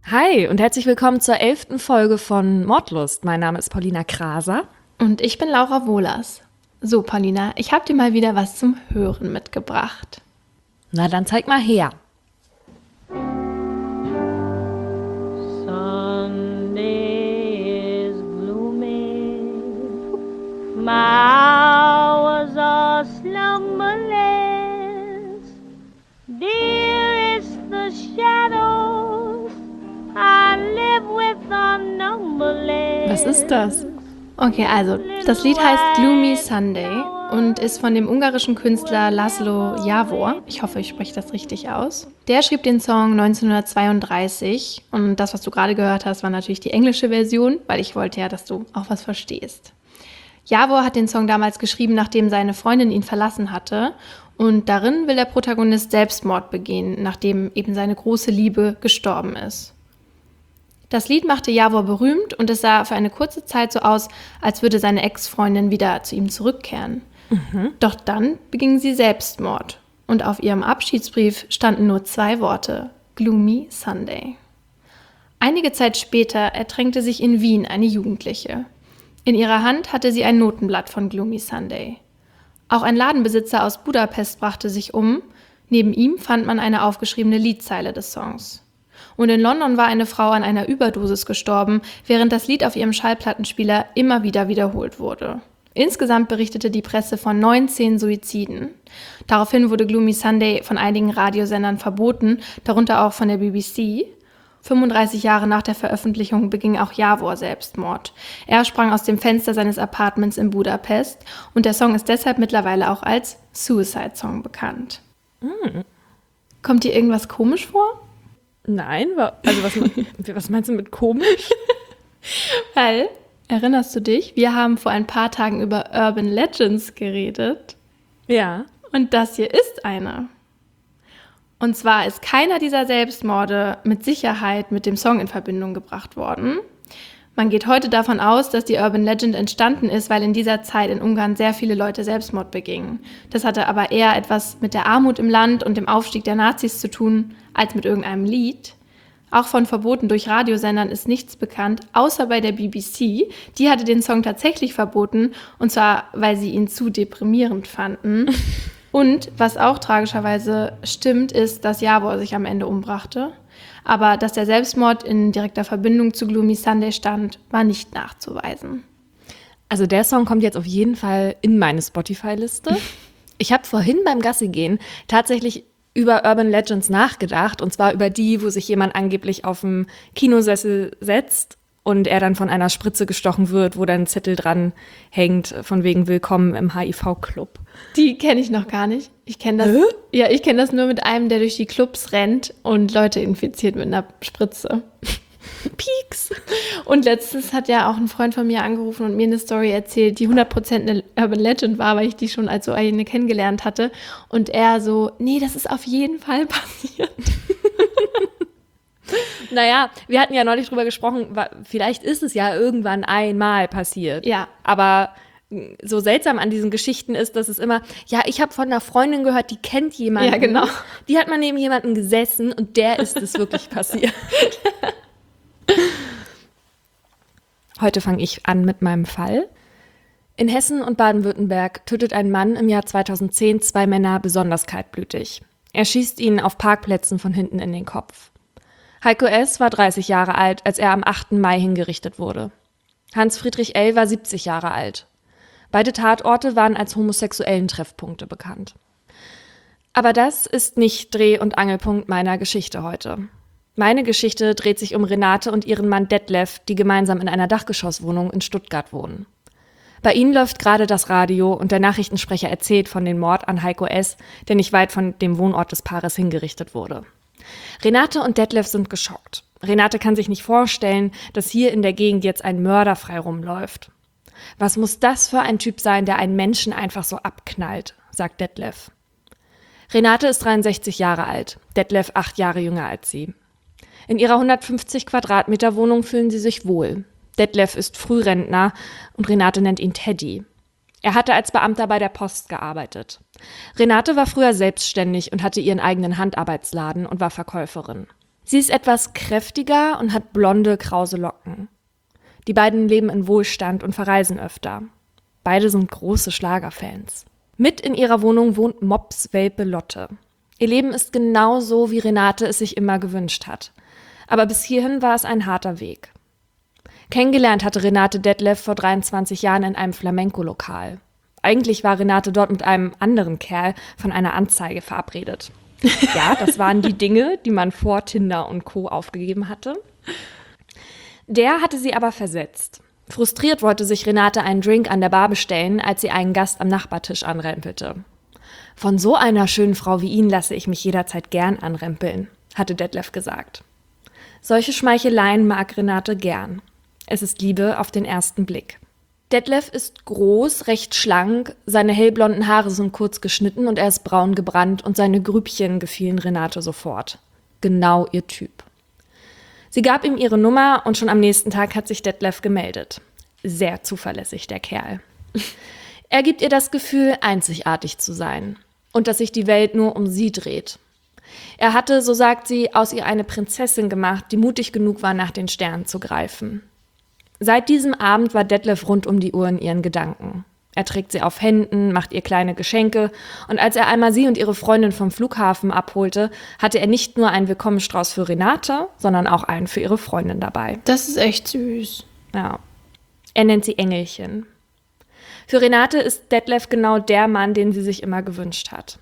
Hi und herzlich willkommen zur 11. Folge von Mordlust. Mein Name ist Paulina Kraser. Und ich bin Laura Wohlers. So, Paulina, ich habe dir mal wieder was zum Hören mitgebracht. Na, dann zeig mal her. Sunday is gloomy, my hours are slumberless. Dear is the shadows I live with are numberless. Was ist das? Okay, also, das Lied heißt Gloomy Sunday und ist von dem ungarischen Künstler Laszlo Jawor. Ich hoffe, ich spreche das richtig aus. Der schrieb den Song 1932 und das, was du gerade gehört hast, war natürlich die englische Version, weil ich wollte ja, dass du auch was verstehst. Jawor hat den Song damals geschrieben, nachdem seine Freundin ihn verlassen hatte und darin will der Protagonist Selbstmord begehen, nachdem eben seine große Liebe gestorben ist. Das Lied machte Jawor berühmt und es sah für eine kurze Zeit so aus, als würde seine Ex-Freundin wieder zu ihm zurückkehren. Doch dann beging sie Selbstmord und auf ihrem Abschiedsbrief standen nur 2 Worte: Gloomy Sunday. Einige Zeit später ertränkte sich in Wien eine Jugendliche. In ihrer Hand hatte sie ein Notenblatt von Gloomy Sunday. Auch ein Ladenbesitzer aus Budapest brachte sich um. Neben ihm fand man eine aufgeschriebene Liedzeile des Songs. Und in London war eine Frau an einer Überdosis gestorben, während das Lied auf ihrem Schallplattenspieler immer wieder wiederholt wurde. Insgesamt berichtete die Presse von 19 Suiziden. Daraufhin wurde Gloomy Sunday von einigen Radiosendern verboten, darunter auch von der BBC. 35 Jahre nach der Veröffentlichung beging auch Jawor Selbstmord. Er sprang aus dem Fenster seines Apartments in Budapest und der Song ist deshalb mittlerweile auch als Suicide Song bekannt. Kommt dir irgendwas komisch vor? Nein, also was meinst du mit komisch? Weil, erinnerst du dich, wir haben vor ein paar Tagen über Urban Legends geredet. Ja. Und das hier ist eine. Und zwar ist keiner dieser Selbstmorde mit Sicherheit mit dem Song in Verbindung gebracht worden. Man geht heute davon aus, dass die Urban Legend entstanden ist, weil in dieser Zeit in Ungarn sehr viele Leute Selbstmord begingen. Das hatte aber eher etwas mit der Armut im Land und dem Aufstieg der Nazis zu tun, als mit irgendeinem Lied. Auch von Verboten durch Radiosendern ist nichts bekannt, außer bei der BBC. Die hatte den Song tatsächlich verboten, und zwar, weil sie ihn zu deprimierend fanden. Und was auch tragischerweise stimmt, ist, dass Jawor sich am Ende umbrachte. Aber dass der Selbstmord in direkter Verbindung zu Gloomy Sunday stand, war nicht nachzuweisen. Also der Song kommt jetzt auf jeden Fall in meine Spotify-Liste. Ich habe vorhin beim Gassigehen tatsächlich über Urban Legends nachgedacht. Und zwar über die, wo sich jemand angeblich auf dem Kinosessel setzt und er dann von einer Spritze gestochen wird, wo dann ein Zettel dran hängt, von wegen Willkommen im HIV-Club. Die kenne ich noch gar nicht. Ich kenne das, ja, ich kenne das nur mit einem, der durch die Clubs rennt und Leute infiziert mit einer Spritze. Pieks. Und letztens hat ja auch ein Freund von mir angerufen und mir eine Story erzählt, die 100% eine Urban Legend war, weil ich die schon als so eine kennengelernt hatte. Und er so, nee, das ist auf jeden Fall passiert. Naja, wir hatten ja neulich drüber gesprochen, vielleicht ist es ja irgendwann einmal passiert. Ja. Aber so seltsam an diesen Geschichten ist, dass es immer, ja, ich habe von einer Freundin gehört, die kennt jemanden. Ja, genau. Die hat mal neben jemanden gesessen und der ist es wirklich passiert. Heute fange ich an mit meinem Fall. In Hessen und Baden-Württemberg tötet ein Mann im Jahr 2010 2 Männer besonders kaltblütig. Er schießt ihnen auf Parkplätzen von hinten in den Kopf. Heiko S. war 30 Jahre alt, als er am 8. Mai hingerichtet wurde. Hans-Friedrich L. war 70 Jahre alt. Beide Tatorte waren als homosexuellen Treffpunkte bekannt. Aber das ist nicht Dreh- und Angelpunkt meiner Geschichte heute. Meine Geschichte dreht sich um Renate und ihren Mann Detlef, die gemeinsam in einer Dachgeschosswohnung in Stuttgart wohnen. Bei ihnen läuft gerade das Radio und der Nachrichtensprecher erzählt von dem Mord an Heiko S., der nicht weit von dem Wohnort des Paares hingerichtet wurde. Renate und Detlef sind geschockt. Renate kann sich nicht vorstellen, dass hier in der Gegend jetzt ein Mörder frei rumläuft. Was muss das für ein Typ sein, der einen Menschen einfach so abknallt, sagt Detlef. Renate ist 63 Jahre alt, Detlef 8 Jahre jünger als sie. In ihrer 150 Quadratmeter Wohnung fühlen sie sich wohl. Detlef ist Frührentner und Renate nennt ihn Teddy. Er hatte als Beamter bei der Post gearbeitet. Renate war früher selbstständig und hatte ihren eigenen Handarbeitsladen und war Verkäuferin. Sie ist etwas kräftiger und hat blonde, krause Locken. Die beiden leben in Wohlstand und verreisen öfter. Beide sind große Schlagerfans. Mit in ihrer Wohnung wohnt Mops-Welpe Lotte. Ihr Leben ist genau so, wie Renate es sich immer gewünscht hat. Aber bis hierhin war es ein harter Weg. Kennengelernt hatte Renate Detlef vor 23 Jahren in einem Flamenco-Lokal. Eigentlich war Renate dort mit einem anderen Kerl von einer Anzeige verabredet. Ja, das waren die Dinge, die man vor Tinder und Co. aufgegeben hatte. Der hatte sie aber versetzt. Frustriert wollte sich Renate einen Drink an der Bar bestellen, als sie einen Gast am Nachbartisch anrempelte. Von so einer schönen Frau wie ihn lasse ich mich jederzeit gern anrempeln, hatte Detlef gesagt. Solche Schmeicheleien mag Renate gern. Es ist Liebe auf den ersten Blick. Detlef ist groß, recht schlank, seine hellblonden Haare sind kurz geschnitten und er ist braun gebrannt und seine Grübchen gefielen Renate sofort. Genau ihr Typ. Sie gab ihm ihre Nummer und schon am nächsten Tag hat sich Detlef gemeldet. Sehr zuverlässig, der Kerl. Er gibt ihr das Gefühl, einzigartig zu sein und dass sich die Welt nur um sie dreht. Er hatte, so sagt sie, aus ihr eine Prinzessin gemacht, die mutig genug war, nach den Sternen zu greifen. Seit diesem Abend war Detlef rund um die Uhr in ihren Gedanken. Er trägt sie auf Händen, macht ihr kleine Geschenke und als er einmal sie und ihre Freundin vom Flughafen abholte, hatte er nicht nur einen Willkommensstrauß für Renate, sondern auch einen für ihre Freundin dabei. Das ist echt süß. Ja. Er nennt sie Engelchen. Für Renate ist Detlef genau der Mann, den sie sich immer gewünscht hat.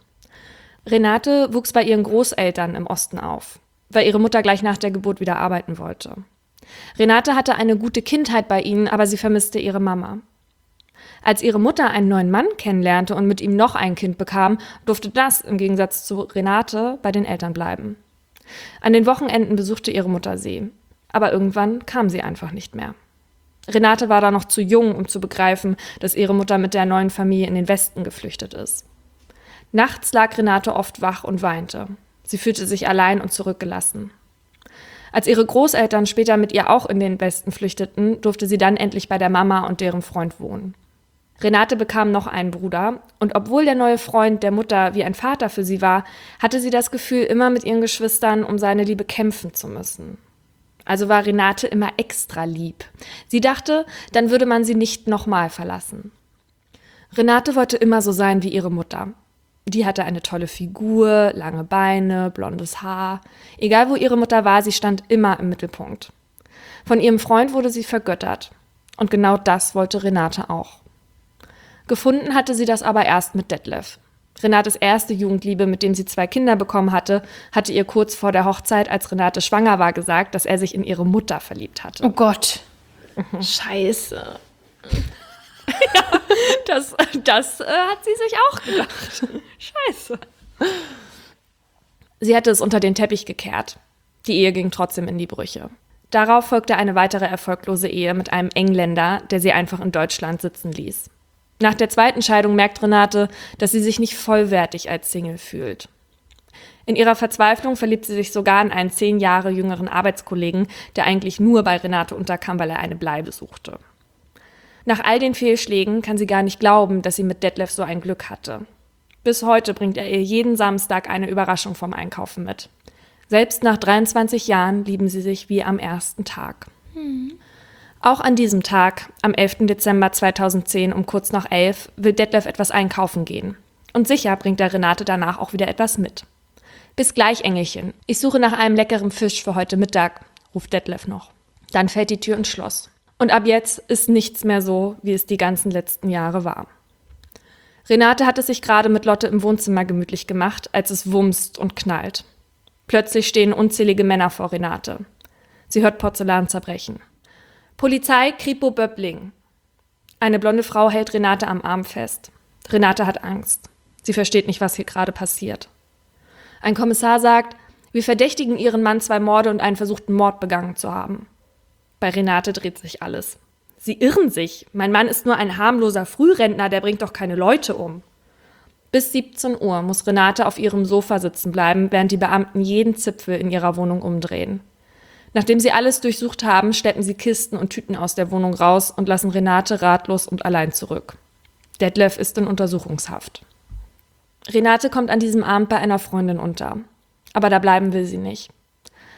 Renate wuchs bei ihren Großeltern im Osten auf, weil ihre Mutter gleich nach der Geburt wieder arbeiten wollte. Renate hatte eine gute Kindheit bei ihnen, aber sie vermisste ihre Mama. Als ihre Mutter einen neuen Mann kennenlernte und mit ihm noch ein Kind bekam, durfte das, im Gegensatz zu Renate, bei den Eltern bleiben. An den Wochenenden besuchte ihre Mutter sie, aber irgendwann kam sie einfach nicht mehr. Renate war da noch zu jung, um zu begreifen, dass ihre Mutter mit der neuen Familie in den Westen geflüchtet ist. Nachts lag Renate oft wach und weinte. Sie fühlte sich allein und zurückgelassen. Als ihre Großeltern später mit ihr auch in den Westen flüchteten, durfte sie dann endlich bei der Mama und deren Freund wohnen. Renate bekam noch einen Bruder und obwohl der neue Freund der Mutter wie ein Vater für sie war, hatte sie das Gefühl, immer mit ihren Geschwistern um seine Liebe kämpfen zu müssen. Also war Renate immer extra lieb. Sie dachte, dann würde man sie nicht nochmal verlassen. Renate wollte immer so sein wie ihre Mutter. Die hatte eine tolle Figur, lange Beine, blondes Haar. Egal wo ihre Mutter war, sie stand immer im Mittelpunkt. Von ihrem Freund wurde sie vergöttert. Und genau das wollte Renate auch. Gefunden hatte sie das aber erst mit Detlef. Renates erste Jugendliebe, mit dem sie 2 Kinder bekommen hatte, hatte ihr kurz vor der Hochzeit, als Renate schwanger war, gesagt, dass er sich in ihre Mutter verliebt hatte. Oh Gott. Scheiße. Ja, das hat sie sich auch gedacht. Scheiße. Sie hatte es unter den Teppich gekehrt. Die Ehe ging trotzdem in die Brüche. Darauf folgte eine weitere erfolglose Ehe mit einem Engländer, der sie einfach in Deutschland sitzen ließ. Nach der zweiten Scheidung merkt Renate, dass sie sich nicht vollwertig als Single fühlt. In ihrer Verzweiflung verliebt sie sich sogar in einen 10 Jahre jüngeren Arbeitskollegen, der eigentlich nur bei Renate unterkam, weil er eine Bleibe suchte. Nach all den Fehlschlägen kann sie gar nicht glauben, dass sie mit Detlef so ein Glück hatte. Bis heute bringt er ihr jeden Samstag eine Überraschung vom Einkaufen mit. Selbst nach 23 Jahren lieben sie sich wie am ersten Tag. Auch an diesem Tag, am 11. Dezember 2010 um kurz nach 11, will Detlef etwas einkaufen gehen. Und sicher bringt er Renate danach auch wieder etwas mit. Bis gleich, Engelchen. Ich suche nach einem leckeren Fisch für heute Mittag, ruft Detlef noch. Dann fällt die Tür ins Schloss. Und ab jetzt ist nichts mehr so, wie es die ganzen letzten Jahre war. Renate hat es sich gerade mit Lotte im Wohnzimmer gemütlich gemacht, als es wumst und knallt. Plötzlich stehen unzählige Männer vor Renate. Sie hört Porzellan zerbrechen. Polizei, Kripo Böppling. Eine blonde Frau hält Renate am Arm fest. Renate hat Angst. Sie versteht nicht, was hier gerade passiert. Ein Kommissar sagt, wir verdächtigen ihren Mann 2 Morde und einen versuchten Mord begangen zu haben. Bei Renate dreht sich alles. Sie irren sich. Mein Mann ist nur ein harmloser Frührentner, der bringt doch keine Leute um. Bis 17 Uhr muss Renate auf ihrem Sofa sitzen bleiben, während die Beamten jeden Zipfel in ihrer Wohnung umdrehen. Nachdem sie alles durchsucht haben, schleppen sie Kisten und Tüten aus der Wohnung raus und lassen Renate ratlos und allein zurück. Detlef ist in Untersuchungshaft. Renate kommt an diesem Abend bei einer Freundin unter. Aber da bleiben will sie nicht.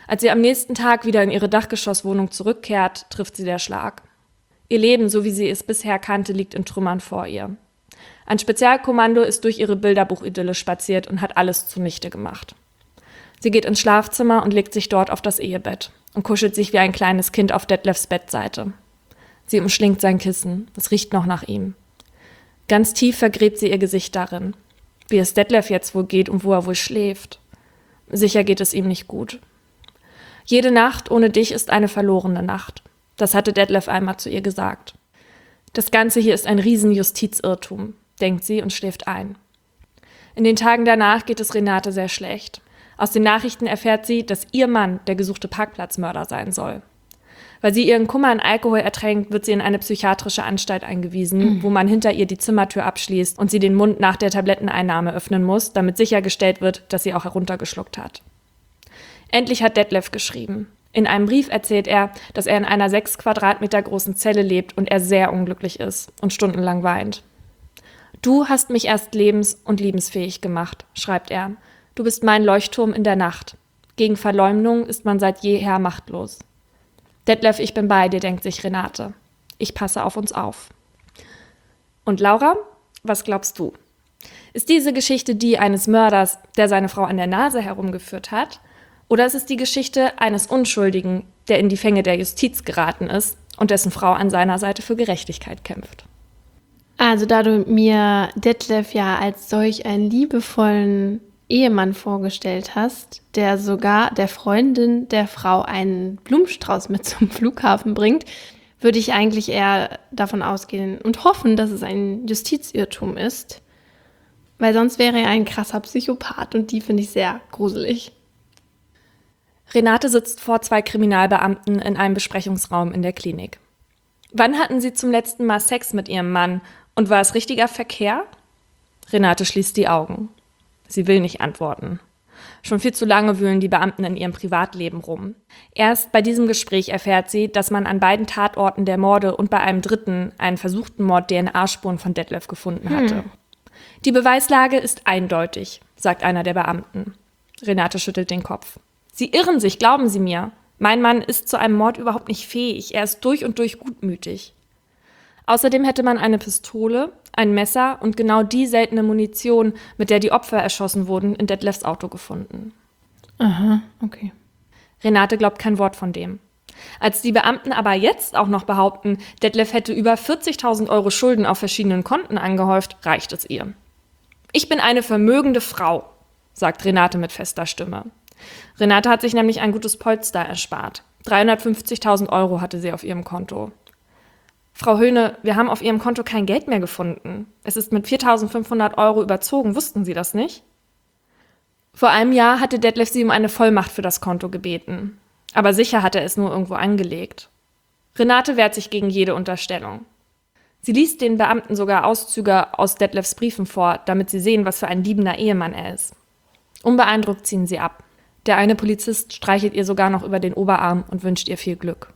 Als sie am nächsten Tag wieder in ihre Dachgeschosswohnung zurückkehrt, trifft sie der Schlag. Ihr Leben, so wie sie es bisher kannte, liegt in Trümmern vor ihr. Ein Spezialkommando ist durch ihre Bilderbuchidylle spaziert und hat alles zunichte gemacht. Sie geht ins Schlafzimmer und legt sich dort auf das Ehebett und kuschelt sich wie ein kleines Kind auf Detlefs Bettseite. Sie umschlingt sein Kissen, es riecht noch nach ihm. Ganz tief vergräbt sie ihr Gesicht darin, wie es Detlef jetzt wohl geht und wo er wohl schläft. Sicher geht es ihm nicht gut. Jede Nacht ohne dich ist eine verlorene Nacht. Das hatte Detlef einmal zu ihr gesagt. Das Ganze hier ist ein Riesenjustizirrtum, denkt sie und schläft ein. In den Tagen danach geht es Renate sehr schlecht. Aus den Nachrichten erfährt sie, dass ihr Mann der gesuchte Parkplatzmörder sein soll. Weil sie ihren Kummer an Alkohol ertränkt, wird sie in eine psychiatrische Anstalt eingewiesen, wo man hinter ihr die Zimmertür abschließt und sie den Mund nach der Tabletteneinnahme öffnen muss, damit sichergestellt wird, dass sie auch heruntergeschluckt hat. Endlich hat Detlef geschrieben. In einem Brief erzählt er, dass er in einer 6 Quadratmeter großen Zelle lebt und er sehr unglücklich ist und stundenlang weint. Du hast mich erst lebens- und liebensfähig gemacht, schreibt er. Du bist mein Leuchtturm in der Nacht. Gegen Verleumdung ist man seit jeher machtlos. Detlef, ich bin bei dir, denkt sich Renate. Ich passe auf uns auf. Und Laura, was glaubst du? Ist diese Geschichte die eines Mörders, der seine Frau an der Nase herumgeführt hat? Oder ist es die Geschichte eines Unschuldigen, der in die Fänge der Justiz geraten ist und dessen Frau an seiner Seite für Gerechtigkeit kämpft? Also da du mir Detlef ja als solch einen liebevollen Ehemann vorgestellt hast, der sogar der Freundin der Frau einen Blumenstrauß mit zum Flughafen bringt, würde ich eigentlich eher davon ausgehen und hoffen, dass es ein Justizirrtum ist, weil sonst wäre er ein krasser Psychopath und die finde ich sehr gruselig. Renate sitzt vor 2 Kriminalbeamten in einem Besprechungsraum in der Klinik. Wann hatten Sie zum letzten Mal Sex mit Ihrem Mann und war es richtiger Verkehr? Renate schließt die Augen. Sie will nicht antworten. Schon viel zu lange wühlen die Beamten in ihrem Privatleben rum. Erst bei diesem Gespräch erfährt sie, dass man an beiden Tatorten der Morde und bei einem dritten, einen versuchten Mord, DNA-Spuren von Detlef gefunden hatte. Die Beweislage ist eindeutig, sagt einer der Beamten. Renate schüttelt den Kopf. Sie irren sich, glauben Sie mir. Mein Mann ist zu einem Mord überhaupt nicht fähig. Er ist durch und durch gutmütig. Außerdem hätte man eine Pistole, ein Messer und genau die seltene Munition, mit der die Opfer erschossen wurden, in Detlefs Auto gefunden. Aha, okay. Renate glaubt kein Wort von dem. Als die Beamten aber jetzt auch noch behaupten, Detlef hätte über 40.000 Euro Schulden auf verschiedenen Konten angehäuft, reicht es ihr. Ich bin eine vermögende Frau, sagt Renate mit fester Stimme. Renate hat sich nämlich ein gutes Polster erspart. 350.000 Euro hatte sie auf ihrem Konto. Frau Höhne, wir haben auf Ihrem Konto kein Geld mehr gefunden. Es ist mit 4.500 Euro überzogen, wussten Sie das nicht? Vor einem Jahr hatte Detlef sie um eine Vollmacht für das Konto gebeten. Aber sicher hat er es nur irgendwo angelegt. Renate wehrt sich gegen jede Unterstellung. Sie liest den Beamten sogar Auszüge aus Detlefs Briefen vor, damit sie sehen, was für ein liebender Ehemann er ist. Unbeeindruckt ziehen sie ab. Der eine Polizist streichelt ihr sogar noch über den Oberarm und wünscht ihr viel Glück.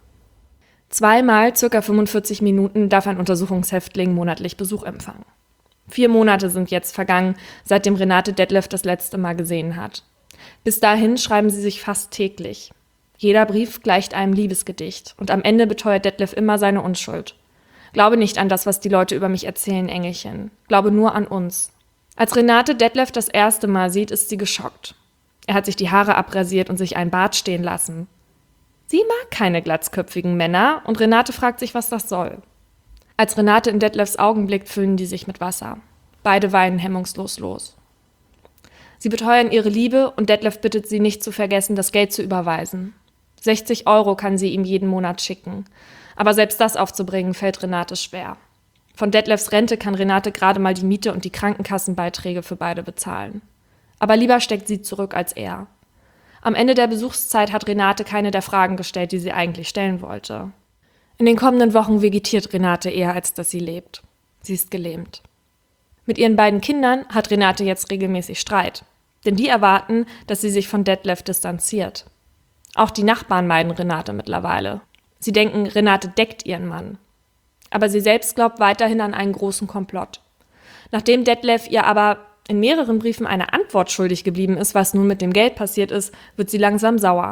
2-mal ca. 45 Minuten darf ein Untersuchungshäftling monatlich Besuch empfangen. 4 Monate sind jetzt vergangen, seitdem Renate Detlef das letzte Mal gesehen hat. Bis dahin schreiben sie sich fast täglich. Jeder Brief gleicht einem Liebesgedicht und am Ende beteuert Detlef immer seine Unschuld. Glaube nicht an das, was die Leute über mich erzählen, Engelchen. Glaube nur an uns. Als Renate Detlef das erste Mal sieht, ist sie geschockt. Er hat sich die Haare abrasiert und sich einen Bart stehen lassen. Sie mag keine glatzköpfigen Männer und Renate fragt sich, was das soll. Als Renate in Detlefs Augen blickt, füllen die sich mit Wasser. Beide weinen hemmungslos los. Sie beteuern ihre Liebe und Detlef bittet sie nicht zu vergessen, das Geld zu überweisen. 60 Euro kann sie ihm jeden Monat schicken. Aber selbst das aufzubringen, fällt Renate schwer. Von Detlefs Rente kann Renate gerade mal die Miete und die Krankenkassenbeiträge für beide bezahlen. Aber lieber steckt sie zurück als er. Am Ende der Besuchszeit hat Renate keine der Fragen gestellt, die sie eigentlich stellen wollte. In den kommenden Wochen vegetiert Renate eher, als dass sie lebt. Sie ist gelähmt. Mit ihren beiden Kindern hat Renate jetzt regelmäßig Streit. Denn die erwarten, dass sie sich von Detlef distanziert. Auch die Nachbarn meiden Renate mittlerweile. Sie denken, Renate deckt ihren Mann. Aber sie selbst glaubt weiterhin an einen großen Komplott. Nachdem Detlef ihr aber in mehreren Briefen eine Antwort schuldig geblieben ist, was nun mit dem Geld passiert ist, wird sie langsam sauer.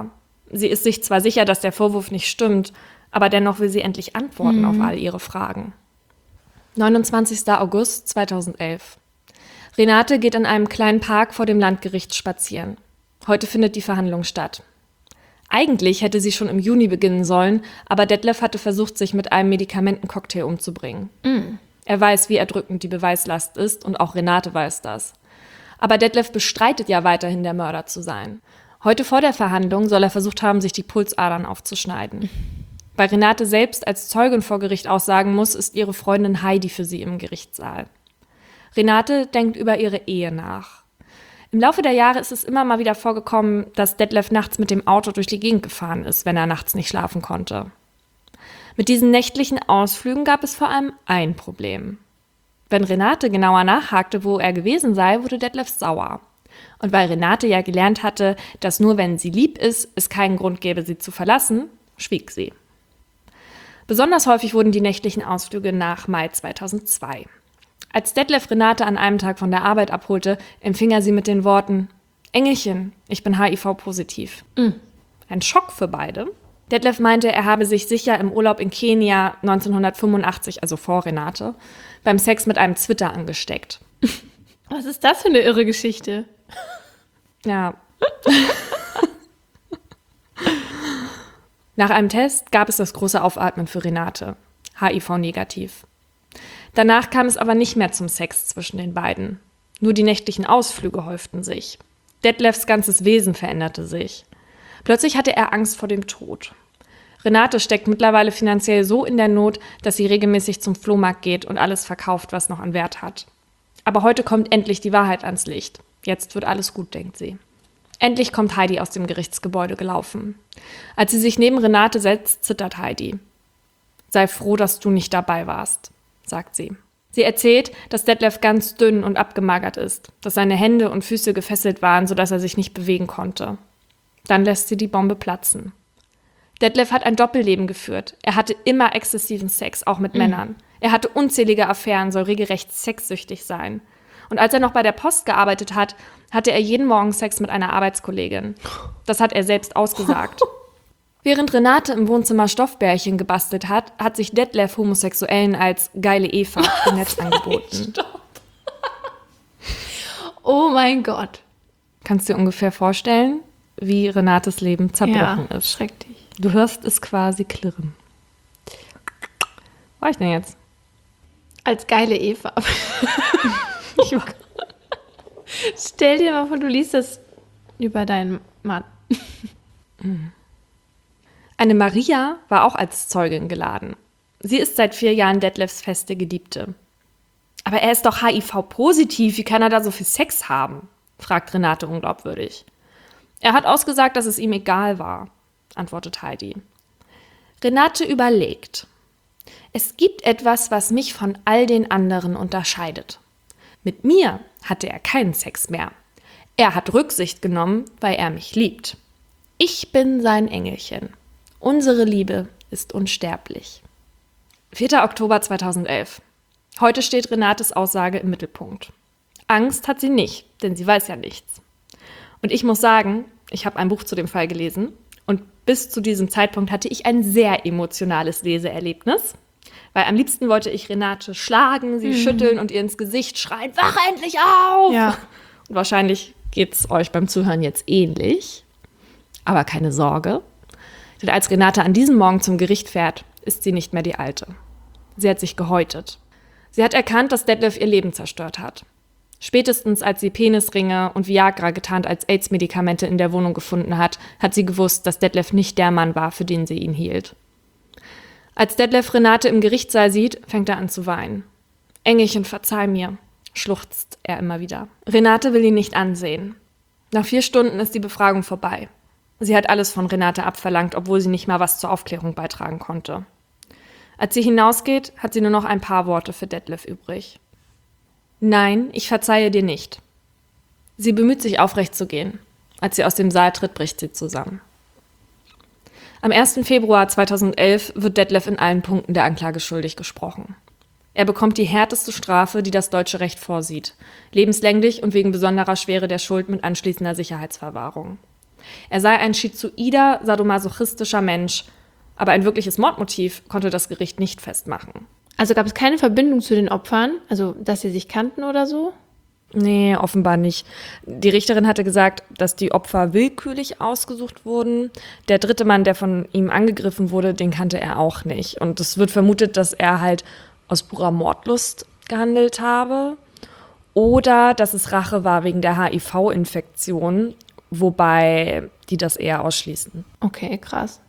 Sie ist sich zwar sicher, dass der Vorwurf nicht stimmt, aber dennoch will sie endlich Antworten auf all ihre Fragen. 29. August 2011. Renate geht in einem kleinen Park vor dem Landgericht spazieren. Heute findet die Verhandlung statt. Eigentlich hätte sie schon im Juni beginnen sollen, aber Detlef hatte versucht, sich mit einem Medikamentencocktail umzubringen. Er weiß, wie erdrückend die Beweislast ist und auch Renate weiß das. Aber Detlef bestreitet ja weiterhin, der Mörder zu sein. Heute vor der Verhandlung soll er versucht haben, sich die Pulsadern aufzuschneiden. Weil Renate selbst als Zeugin vor Gericht aussagen muss, ist ihre Freundin Heidi für sie im Gerichtssaal. Renate denkt über ihre Ehe nach. Im Laufe der Jahre ist es immer mal wieder vorgekommen, dass Detlef nachts mit dem Auto durch die Gegend gefahren ist, wenn er nachts nicht schlafen konnte. Mit diesen nächtlichen Ausflügen gab es vor allem ein Problem. Wenn Renate genauer nachhakte, wo er gewesen sei, wurde Detlef sauer. Und weil Renate ja gelernt hatte, dass nur wenn sie lieb ist, es keinen Grund gäbe, sie zu verlassen, schwieg sie. Besonders häufig wurden die nächtlichen Ausflüge nach Mai 2002. Als Detlef Renate an einem Tag von der Arbeit abholte, empfing er sie mit den Worten: Engelchen, ich bin HIV-positiv. Ein Schock für beide. Detlef meinte, er habe sich sicher im Urlaub in Kenia 1985, also vor Renate, beim Sex mit einem Zwitter angesteckt. Was ist das für eine irre Geschichte? Ja. Nach einem Test gab es das große Aufatmen für Renate. HIV-negativ. Danach kam es aber nicht mehr zum Sex zwischen den beiden. Nur die nächtlichen Ausflüge häuften sich. Detlefs ganzes Wesen veränderte sich. Plötzlich hatte er Angst vor dem Tod. Renate steckt mittlerweile finanziell so in der Not, dass sie regelmäßig zum Flohmarkt geht und alles verkauft, was noch an Wert hat. Aber heute kommt endlich die Wahrheit ans Licht. Jetzt wird alles gut, denkt sie. Endlich kommt Heidi aus dem Gerichtsgebäude gelaufen. Als sie sich neben Renate setzt, zittert Heidi. Sei froh, dass du nicht dabei warst, sagt sie. Sie erzählt, dass Detlef ganz dünn und abgemagert ist, dass seine Hände und Füße gefesselt waren, sodass er sich nicht bewegen konnte. Dann lässt sie die Bombe platzen. Detlef hat ein Doppelleben geführt. Er hatte immer exzessiven Sex, auch mit Männern. Er hatte unzählige Affären, soll regelrecht sexsüchtig sein. Und als er noch bei der Post gearbeitet hat, hatte er jeden Morgen Sex mit einer Arbeitskollegin. Das hat er selbst ausgesagt. Während Renate im Wohnzimmer Stoffbärchen gebastelt hat, hat sich Detlef Homosexuellen als geile Eva im Netz angeboten. Oh mein Gott. Kannst du dir ungefähr vorstellen, wie Renates Leben zerbrochen ist? Schrecklich. Du hörst es quasi klirren. Wo war ich denn jetzt? Als geile Eva. Stell dir mal vor, du liest das über deinen Mann. Eine Maria war auch als Zeugin geladen. Sie ist seit 4 Jahren Detlefs feste Geliebte. Aber er ist doch HIV-positiv, wie kann er da so viel Sex haben? Fragt Renate unglaubwürdig. Er hat ausgesagt, dass es ihm egal war, antwortet Heidi. Renate überlegt. Es gibt etwas, was mich von all den anderen unterscheidet. Mit mir hatte er keinen Sex mehr. Er hat Rücksicht genommen, weil er mich liebt. Ich bin sein Engelchen. Unsere Liebe ist unsterblich. 4. Oktober 2011. Heute steht Renates Aussage im Mittelpunkt. Angst hat sie nicht, denn sie weiß ja nichts. Und ich muss sagen, ich habe ein Buch zu dem Fall gelesen und bis zu diesem Zeitpunkt hatte ich ein sehr emotionales Leseerlebnis, weil am liebsten wollte ich Renate schlagen, sie schütteln und ihr ins Gesicht schreien, wach endlich auf! Ja. Und wahrscheinlich geht es euch beim Zuhören jetzt ähnlich, aber keine Sorge. Denn als Renate an diesem Morgen zum Gericht fährt, ist sie nicht mehr die Alte. Sie hat sich gehäutet. Sie hat erkannt, dass Detlef ihr Leben zerstört hat. Spätestens als sie Penisringe und Viagra getarnt als AIDS-Medikamente in der Wohnung gefunden hat, hat sie gewusst, dass Detlef nicht der Mann war, für den sie ihn hielt. Als Detlef Renate im Gerichtssaal sieht, fängt er an zu weinen. Engelchen, verzeih mir, schluchzt er immer wieder. Renate will ihn nicht ansehen. Nach 4 Stunden ist die Befragung vorbei. Sie hat alles von Renate abverlangt, obwohl sie nicht mal was zur Aufklärung beitragen konnte. Als sie hinausgeht, hat sie nur noch ein paar Worte für Detlef übrig. Nein, ich verzeihe dir nicht. Sie bemüht sich, aufrecht zu gehen. Als sie aus dem Saal tritt, bricht sie zusammen. Am 1. Februar 2011 wird Detlef in allen Punkten der Anklage schuldig gesprochen. Er bekommt die härteste Strafe, die das deutsche Recht vorsieht. Lebenslänglich und wegen besonderer Schwere der Schuld mit anschließender Sicherheitsverwahrung. Er sei ein schizoider, sadomasochistischer Mensch, aber ein wirkliches Mordmotiv konnte das Gericht nicht festmachen. Also gab es keine Verbindung zu den Opfern, also dass sie sich kannten oder so? Nee, offenbar nicht. Die Richterin hatte gesagt, dass die Opfer willkürlich ausgesucht wurden. Der dritte Mann, der von ihm angegriffen wurde, den kannte er auch nicht. Und es wird vermutet, dass er halt aus purer Mordlust gehandelt habe. Oder dass es Rache war wegen der HIV-Infektion, wobei die das eher ausschließen. Okay, krass.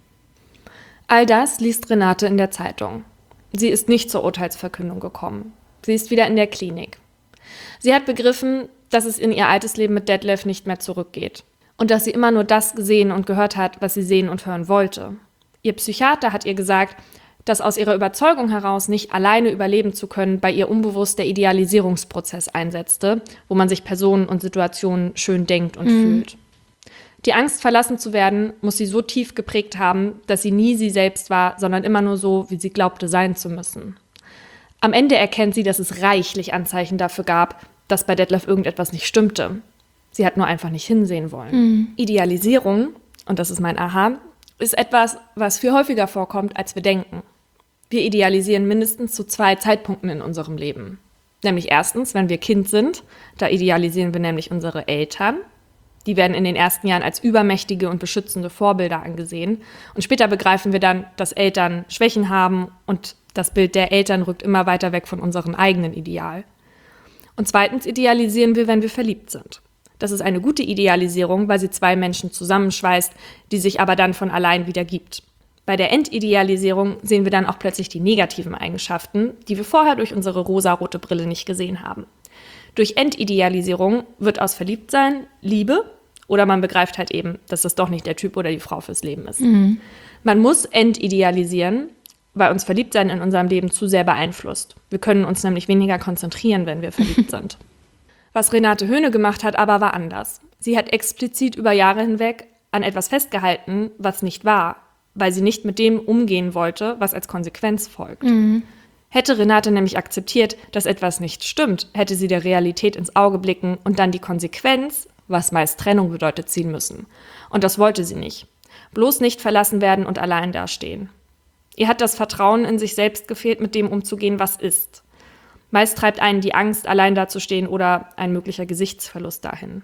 All das liest Renate in der Zeitung. Sie ist nicht zur Urteilsverkündung gekommen. Sie ist wieder in der Klinik. Sie hat begriffen, dass es in ihr altes Leben mit Detlef nicht mehr zurückgeht. Und dass sie immer nur das gesehen und gehört hat, was sie sehen und hören wollte. Ihr Psychiater hat ihr gesagt, dass aus ihrer Überzeugung heraus, nicht alleine überleben zu können, bei ihr unbewusst der Idealisierungsprozess einsetzte, wo man sich Personen und Situationen schön denkt und fühlt. Die Angst, verlassen zu werden, muss sie so tief geprägt haben, dass sie nie sie selbst war, sondern immer nur so, wie sie glaubte, sein zu müssen. Am Ende erkennt sie, dass es reichlich Anzeichen dafür gab, dass bei Detlef irgendetwas nicht stimmte. Sie hat nur einfach nicht hinsehen wollen. Idealisierung, und das ist mein Aha, ist etwas, was viel häufiger vorkommt, als wir denken. Wir idealisieren mindestens zu 2 Zeitpunkten in unserem Leben. Nämlich erstens, wenn wir Kind sind, da idealisieren wir nämlich unsere Eltern. Die werden in den ersten Jahren als übermächtige und beschützende Vorbilder angesehen. Und später begreifen wir dann, dass Eltern Schwächen haben und das Bild der Eltern rückt immer weiter weg von unserem eigenen Ideal. Und zweitens idealisieren wir, wenn wir verliebt sind. Das ist eine gute Idealisierung, weil sie 2 Menschen zusammenschweißt, die sich aber dann von allein wieder gibt. Bei der Entidealisierung sehen wir dann auch plötzlich die negativen Eigenschaften, die wir vorher durch unsere rosarote Brille nicht gesehen haben. Durch Entidealisierung wird aus Verliebtsein Liebe oder man begreift halt eben, dass das doch nicht der Typ oder die Frau fürs Leben ist. Man muss entidealisieren, weil uns Verliebtsein in unserem Leben zu sehr beeinflusst. Wir können uns nämlich weniger konzentrieren, wenn wir verliebt sind. Was Renate Höhne gemacht hat, aber war anders. Sie hat explizit über Jahre hinweg an etwas festgehalten, was nicht war, weil sie nicht mit dem umgehen wollte, was als Konsequenz folgt. Hätte Renate nämlich akzeptiert, dass etwas nicht stimmt, hätte sie der Realität ins Auge blicken und dann die Konsequenz, was meist Trennung bedeutet, ziehen müssen. Und das wollte sie nicht. Bloß nicht verlassen werden und allein dastehen. Ihr hat das Vertrauen in sich selbst gefehlt, mit dem umzugehen, was ist. Meist treibt einen die Angst, allein dazustehen oder ein möglicher Gesichtsverlust dahin.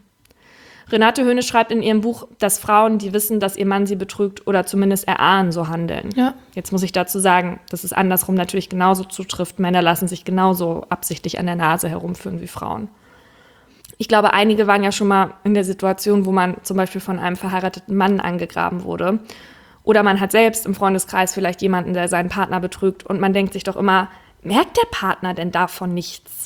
Renate Höhne schreibt in ihrem Buch, dass Frauen, die wissen, dass ihr Mann sie betrügt oder zumindest erahnen, so handeln. Ja. Jetzt muss ich dazu sagen, dass es andersrum natürlich genauso zutrifft. Männer lassen sich genauso absichtlich an der Nase herumführen wie Frauen. Ich glaube, einige waren ja schon mal in der Situation, wo man zum Beispiel von einem verheirateten Mann angegraben wurde. Oder man hat selbst im Freundeskreis vielleicht jemanden, der seinen Partner betrügt. Und man denkt sich doch immer, merkt der Partner denn davon nichts?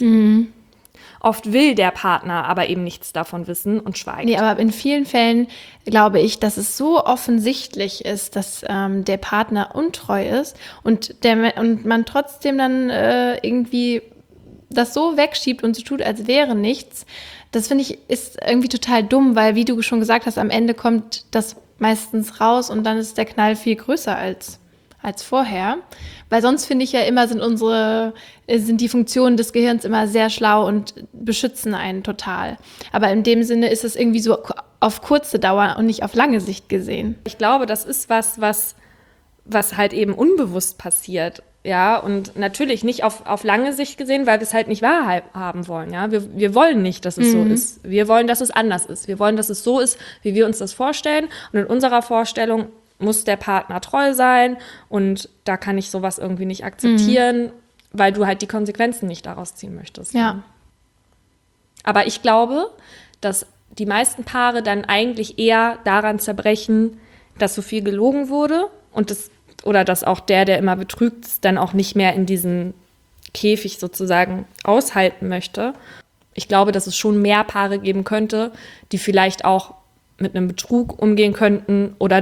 Oft will der Partner aber eben nichts davon wissen und schweigt. Nee, aber in vielen Fällen glaube ich, dass es so offensichtlich ist, dass der Partner untreu ist und man trotzdem dann irgendwie das so wegschiebt und so tut, als wäre nichts. Das finde ich ist irgendwie total dumm, weil, wie du schon gesagt hast, am Ende kommt das meistens raus und dann ist der Knall viel größer als vorher. Weil sonst finde ich ja immer, sind die Funktionen des Gehirns immer sehr schlau und beschützen einen total. Aber in dem Sinne ist es irgendwie so auf kurze Dauer und nicht auf lange Sicht gesehen. Ich glaube, das ist was halt eben unbewusst passiert. Ja, und natürlich nicht auf lange Sicht gesehen, weil wir es halt nicht wahrhaben wollen. Ja, wir wollen nicht, dass es so ist. Wir wollen, dass es anders ist. Wir wollen, dass es so ist, wie wir uns das vorstellen. Und in unserer Vorstellung muss der Partner treu sein und da kann ich sowas irgendwie nicht akzeptieren, weil du halt die Konsequenzen nicht daraus ziehen möchtest. Ja. Aber ich glaube, dass die meisten Paare dann eigentlich eher daran zerbrechen, dass so viel gelogen wurde und dass auch der immer betrügt, es dann auch nicht mehr in diesem Käfig sozusagen aushalten möchte. Ich glaube, dass es schon mehr Paare geben könnte, die vielleicht auch mit einem Betrug umgehen könnten oder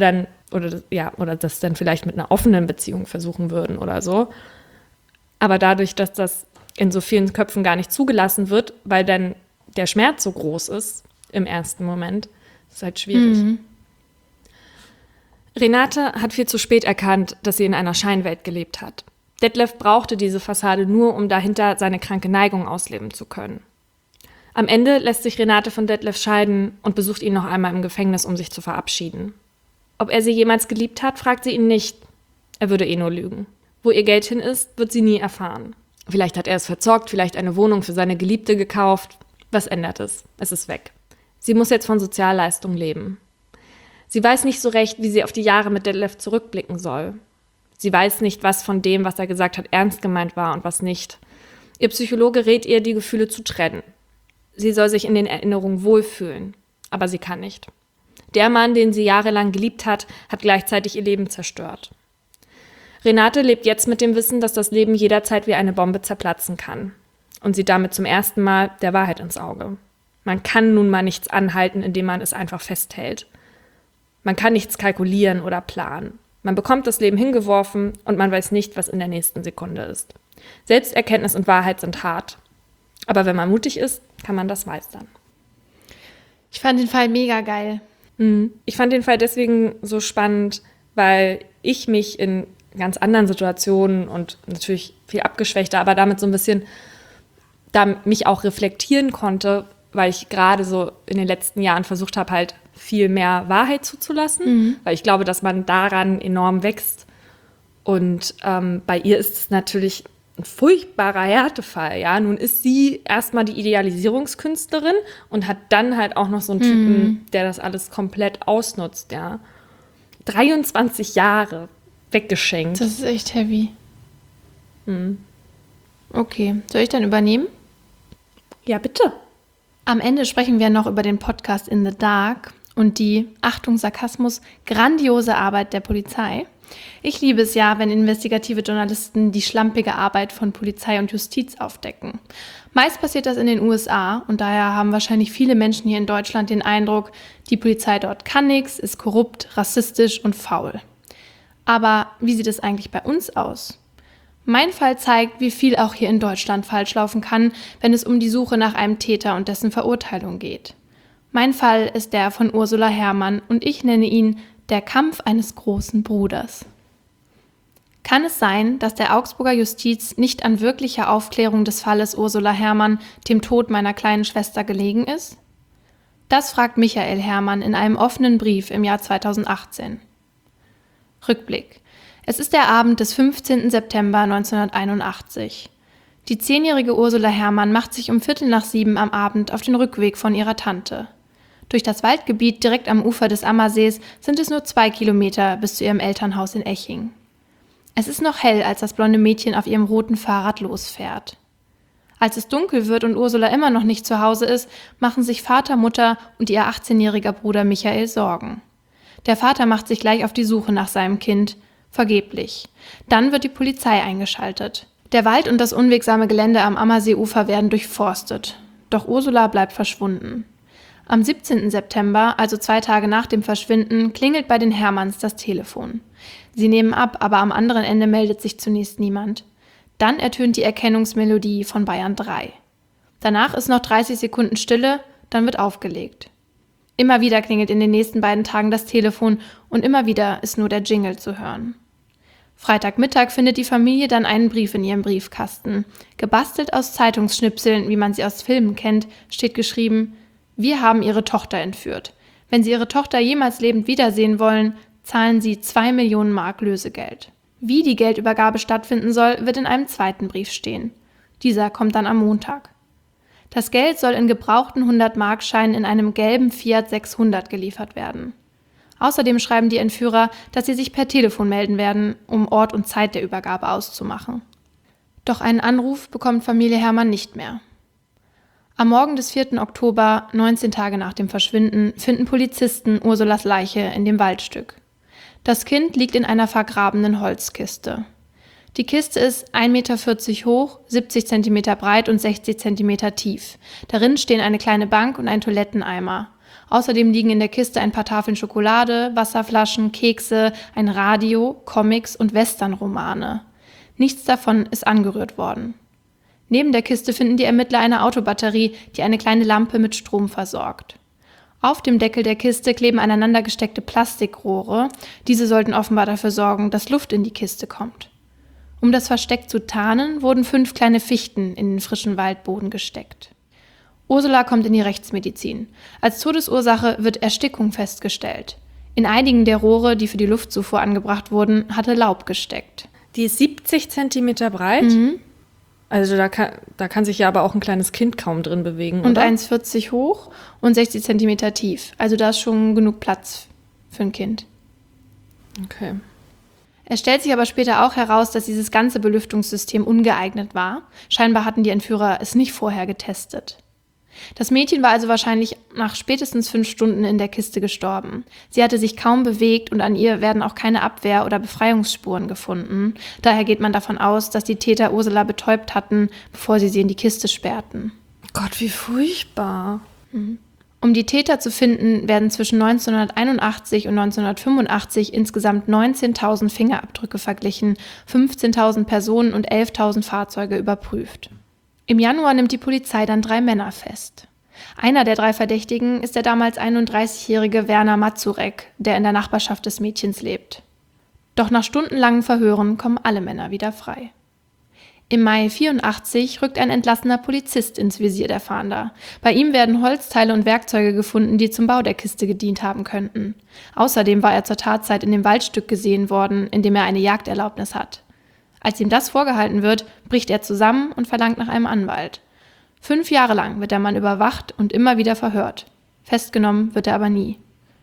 das dann vielleicht mit einer offenen Beziehung versuchen würden oder so. Aber dadurch, dass das in so vielen Köpfen gar nicht zugelassen wird, weil dann der Schmerz so groß ist im ersten Moment, ist es halt schwierig. Renate hat viel zu spät erkannt, dass sie in einer Scheinwelt gelebt hat. Detlef brauchte diese Fassade nur, um dahinter seine kranke Neigung ausleben zu können. Am Ende lässt sich Renate von Detlef scheiden und besucht ihn noch einmal im Gefängnis, um sich zu verabschieden. Ob er sie jemals geliebt hat, fragt sie ihn nicht. Er würde nur lügen. Wo ihr Geld hin ist, wird sie nie erfahren. Vielleicht hat er es verzockt, vielleicht eine Wohnung für seine Geliebte gekauft. Was ändert es? Es ist weg. Sie muss jetzt von Sozialleistungen leben. Sie weiß nicht so recht, wie sie auf die Jahre mit Detlef zurückblicken soll. Sie weiß nicht, was von dem, was er gesagt hat, ernst gemeint war und was nicht. Ihr Psychologe rät ihr, die Gefühle zu trennen. Sie soll sich in den Erinnerungen wohlfühlen, aber sie kann nicht. Der Mann, den sie jahrelang geliebt hat, hat gleichzeitig ihr Leben zerstört. Renate lebt jetzt mit dem Wissen, dass das Leben jederzeit wie eine Bombe zerplatzen kann. Und sieht damit zum ersten Mal der Wahrheit ins Auge. Man kann nun mal nichts anhalten, indem man es einfach festhält. Man kann nichts kalkulieren oder planen. Man bekommt das Leben hingeworfen und man weiß nicht, was in der nächsten Sekunde ist. Selbsterkenntnis und Wahrheit sind hart. Aber wenn man mutig ist, kann man das meistern. Ich fand den Fall mega geil. Ich fand den Fall deswegen so spannend, weil ich mich in ganz anderen Situationen und natürlich viel abgeschwächter, aber damit so ein bisschen mich auch reflektieren konnte, weil ich gerade so in den letzten Jahren versucht habe, halt viel mehr Wahrheit zuzulassen, weil ich glaube, dass man daran enorm wächst. Und bei ihr ist es natürlich ein furchtbarer Härtefall, ja. Nun ist sie erstmal die Idealisierungskünstlerin und hat dann halt auch noch so einen Typen, der das alles komplett ausnutzt, ja. 23 Jahre weggeschenkt. Das ist echt heavy. Okay, soll ich dann übernehmen? Ja, bitte. Am Ende sprechen wir noch über den Podcast In the Dark und die, Achtung Sarkasmus, grandiose Arbeit der Polizei. Ich liebe es ja, wenn investigative Journalisten die schlampige Arbeit von Polizei und Justiz aufdecken. Meist passiert das in den USA und daher haben wahrscheinlich viele Menschen hier in Deutschland den Eindruck, die Polizei dort kann nichts, ist korrupt, rassistisch und faul. Aber wie sieht es eigentlich bei uns aus? Mein Fall zeigt, wie viel auch hier in Deutschland falsch laufen kann, wenn es um die Suche nach einem Täter und dessen Verurteilung geht. Mein Fall ist der von Ursula Herrmann und ich nenne ihn der Kampf eines großen Bruders. Kann es sein, dass der Augsburger Justiz nicht an wirklicher Aufklärung des Falles Ursula Herrmann, dem Tod meiner kleinen Schwester, gelegen ist? Das fragt Michael Herrmann in einem offenen Brief im Jahr 2018. Rückblick. Es ist der Abend des 15. September 1981. Die 10-jährige Ursula Herrmann macht sich um 6:15 am Abend auf den Rückweg von ihrer Tante. Durch das Waldgebiet direkt am Ufer des Ammersees sind es nur 2 Kilometer bis zu ihrem Elternhaus in Eching. Es ist noch hell, als das blonde Mädchen auf ihrem roten Fahrrad losfährt. Als es dunkel wird und Ursula immer noch nicht zu Hause ist, machen sich Vater, Mutter und ihr 18-jähriger Bruder Michael Sorgen. Der Vater macht sich gleich auf die Suche nach seinem Kind. Vergeblich. Dann wird die Polizei eingeschaltet. Der Wald und das unwegsame Gelände am Ammerseeufer werden durchforstet. Doch Ursula bleibt verschwunden. Am 17. September, also 2 Tage nach dem Verschwinden, klingelt bei den Herrmanns das Telefon. Sie nehmen ab, aber am anderen Ende meldet sich zunächst niemand. Dann ertönt die Erkennungsmelodie von Bayern 3. Danach ist noch 30 Sekunden Stille, dann wird aufgelegt. Immer wieder klingelt in den nächsten beiden Tagen das Telefon und immer wieder ist nur der Jingle zu hören. Freitagmittag findet die Familie dann einen Brief in ihrem Briefkasten. Gebastelt aus Zeitungsschnipseln, wie man sie aus Filmen kennt, steht geschrieben: Wir haben Ihre Tochter entführt. Wenn Sie Ihre Tochter jemals lebend wiedersehen wollen, zahlen Sie 2 Millionen Mark Lösegeld. Wie die Geldübergabe stattfinden soll, wird in einem zweiten Brief stehen. Dieser kommt dann am Montag. Das Geld soll in gebrauchten 100-Mark-Scheinen in einem gelben Fiat 600 geliefert werden. Außerdem schreiben die Entführer, dass sie sich per Telefon melden werden, um Ort und Zeit der Übergabe auszumachen. Doch einen Anruf bekommt Familie Herrmann nicht mehr. Am Morgen des 4. Oktober, 19 Tage nach dem Verschwinden, finden Polizisten Ursulas Leiche in dem Waldstück. Das Kind liegt in einer vergrabenen Holzkiste. Die Kiste ist 1,40 Meter hoch, 70 Zentimeter breit und 60 Zentimeter tief. Darin stehen eine kleine Bank und ein Toiletteneimer. Außerdem liegen in der Kiste ein paar Tafeln Schokolade, Wasserflaschen, Kekse, ein Radio, Comics und Westernromane. Nichts davon ist angerührt worden. Neben der Kiste finden die Ermittler eine Autobatterie, die eine kleine Lampe mit Strom versorgt. Auf dem Deckel der Kiste kleben aneinander gesteckte Plastikrohre. Diese sollten offenbar dafür sorgen, dass Luft in die Kiste kommt. Um das Versteck zu tarnen, wurden 5 kleine Fichten in den frischen Waldboden gesteckt. Ursula kommt in die Rechtsmedizin. Als Todesursache wird Erstickung festgestellt. In einigen der Rohre, die für die Luftzufuhr angebracht wurden, hatte Laub gesteckt. Die ist 70 Zentimeter breit? Also da kann sich ja aber auch ein kleines Kind kaum drin bewegen, Und oder? 1,40 hoch und 60 Zentimeter tief. Also da ist schon genug Platz für ein Kind. Okay. Es stellt sich aber später auch heraus, dass dieses ganze Belüftungssystem ungeeignet war. Scheinbar hatten die Entführer es nicht vorher getestet. Das Mädchen war also wahrscheinlich nach spätestens 5 Stunden in der Kiste gestorben. Sie hatte sich kaum bewegt und an ihr werden auch keine Abwehr- oder Befreiungsspuren gefunden. Daher geht man davon aus, dass die Täter Ursula betäubt hatten, bevor sie in die Kiste sperrten. Gott, wie furchtbar. Um die Täter zu finden, werden zwischen 1981 und 1985 insgesamt 19.000 Fingerabdrücke verglichen, 15.000 Personen und 11.000 Fahrzeuge überprüft. Im Januar nimmt die Polizei dann 3 Männer fest. Einer der 3 Verdächtigen ist der damals 31-jährige Werner Mazurek, der in der Nachbarschaft des Mädchens lebt. Doch nach stundenlangen Verhören kommen alle Männer wieder frei. Im Mai 1984 rückt ein entlassener Polizist ins Visier der Fahnder. Bei ihm werden Holzteile und Werkzeuge gefunden, die zum Bau der Kiste gedient haben könnten. Außerdem war er zur Tatzeit in dem Waldstück gesehen worden, in dem er eine Jagderlaubnis hat. Als ihm das vorgehalten wird, bricht er zusammen und verlangt nach einem Anwalt. 5 Jahre lang wird der Mann überwacht und immer wieder verhört. Festgenommen wird er aber nie.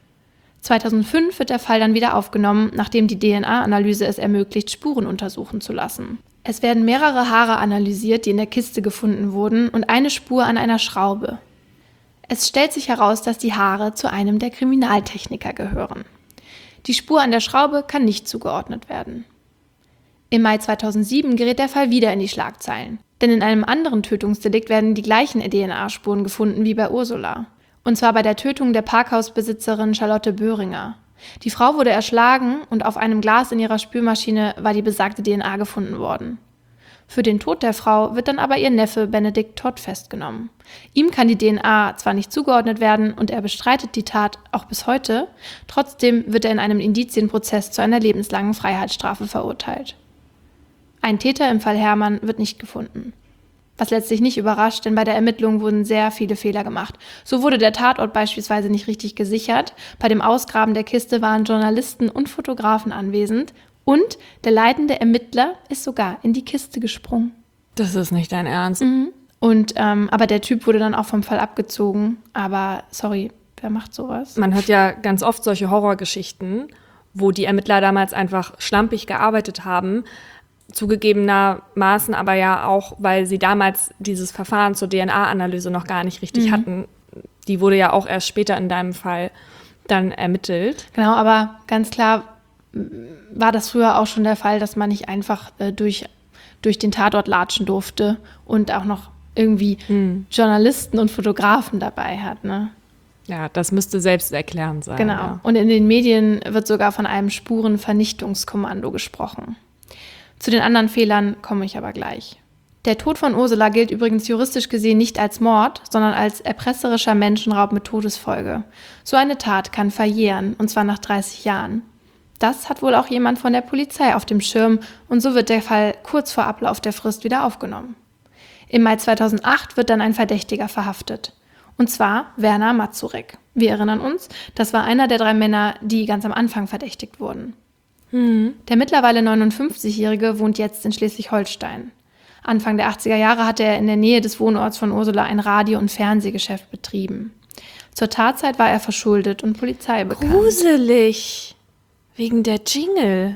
2005 wird der Fall dann wieder aufgenommen, nachdem die DNA-Analyse es ermöglicht, Spuren untersuchen zu lassen. Es werden mehrere Haare analysiert, die in der Kiste gefunden wurden, und eine Spur an einer Schraube. Es stellt sich heraus, dass die Haare zu einem der Kriminaltechniker gehören. Die Spur an der Schraube kann nicht zugeordnet werden. Im Mai 2007 gerät der Fall wieder in die Schlagzeilen. Denn in einem anderen Tötungsdelikt werden die gleichen DNA-Spuren gefunden wie bei Ursula. Und zwar bei der Tötung der Parkhausbesitzerin Charlotte Böhringer. Die Frau wurde erschlagen und auf einem Glas in ihrer Spülmaschine war die besagte DNA gefunden worden. Für den Tod der Frau wird dann aber ihr Neffe Benedikt Todt festgenommen. Ihm kann die DNA zwar nicht zugeordnet werden und er bestreitet die Tat auch bis heute, trotzdem wird er in einem Indizienprozess zu einer lebenslangen Freiheitsstrafe verurteilt. Ein Täter im Fall Hermann wird nicht gefunden. Was letztlich nicht überrascht, denn bei der Ermittlung wurden sehr viele Fehler gemacht. So wurde der Tatort beispielsweise nicht richtig gesichert, bei dem Ausgraben der Kiste waren Journalisten und Fotografen anwesend und der leitende Ermittler ist sogar in die Kiste gesprungen. Das ist nicht dein Ernst. Aber der Typ wurde dann auch vom Fall abgezogen. Aber sorry, wer macht sowas? Man hört ja ganz oft solche Horrorgeschichten, wo die Ermittler damals einfach schlampig gearbeitet haben, zugegebenermaßen aber ja auch, weil sie damals dieses Verfahren zur DNA-Analyse noch gar nicht richtig hatten. Die wurde ja auch erst später in deinem Fall dann ermittelt. Genau, aber ganz klar war das früher auch schon der Fall, dass man nicht einfach durch den Tatort latschen durfte und auch noch irgendwie Journalisten und Fotografen dabei hat, ne? Ja, das müsste selbsterklärend sein. Genau. Ja. Und in den Medien wird sogar von einem Spurenvernichtungskommando gesprochen. Zu den anderen Fehlern komme ich aber gleich. Der Tod von Ursula gilt übrigens juristisch gesehen nicht als Mord, sondern als erpresserischer Menschenraub mit Todesfolge. So eine Tat kann verjähren, und zwar nach 30 Jahren. Das hat wohl auch jemand von der Polizei auf dem Schirm und so wird der Fall kurz vor Ablauf der Frist wieder aufgenommen. Im Mai 2008 wird dann ein Verdächtiger verhaftet. Und zwar Werner Mazurek. Wir erinnern uns, das war einer der 3 Männer, die ganz am Anfang verdächtigt wurden. Der mittlerweile 59-Jährige wohnt jetzt in Schleswig-Holstein. Anfang der 80er Jahre hatte er in der Nähe des Wohnorts von Ursula ein Radio- und Fernsehgeschäft betrieben. Zur Tatzeit war er verschuldet und Polizei bekannt. Gruselig. Wegen der Jingle.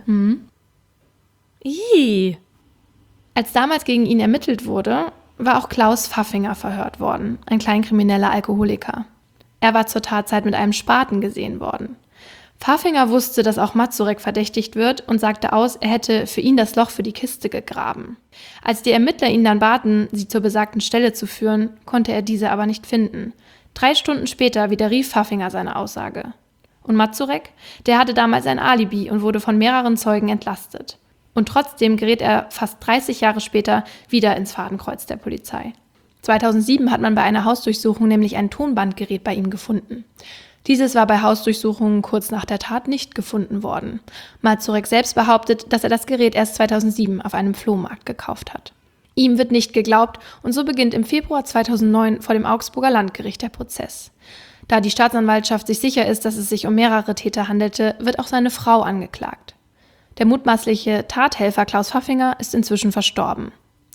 Ih. Als damals gegen ihn ermittelt wurde, war auch Klaus Pfaffinger verhört worden, ein kleinkrimineller Alkoholiker. Er war zur Tatzeit mit einem Spaten gesehen worden. Pfaffinger wusste, dass auch Mazurek verdächtigt wird und sagte aus, er hätte für ihn das Loch für die Kiste gegraben. Als die Ermittler ihn dann baten, sie zur besagten Stelle zu führen, konnte er diese aber nicht finden. 3 Stunden später widerrief Pfaffinger seine Aussage. Und Mazurek, der hatte damals ein Alibi und wurde von mehreren Zeugen entlastet. Und trotzdem gerät er fast 30 Jahre später wieder ins Fadenkreuz der Polizei. 2007 hat man bei einer Hausdurchsuchung nämlich ein Tonbandgerät bei ihm gefunden. Dieses war bei Hausdurchsuchungen kurz nach der Tat nicht gefunden worden. Mazurek selbst behauptet, dass er das Gerät erst 2007 auf einem Flohmarkt gekauft hat. Ihm wird nicht geglaubt und so beginnt im Februar 2009 vor dem Augsburger Landgericht der Prozess. Da die Staatsanwaltschaft sich sicher ist, dass es sich um mehrere Täter handelte, wird auch seine Frau angeklagt. Der mutmaßliche Tathelfer Klaus Pfaffinger ist inzwischen verstorben.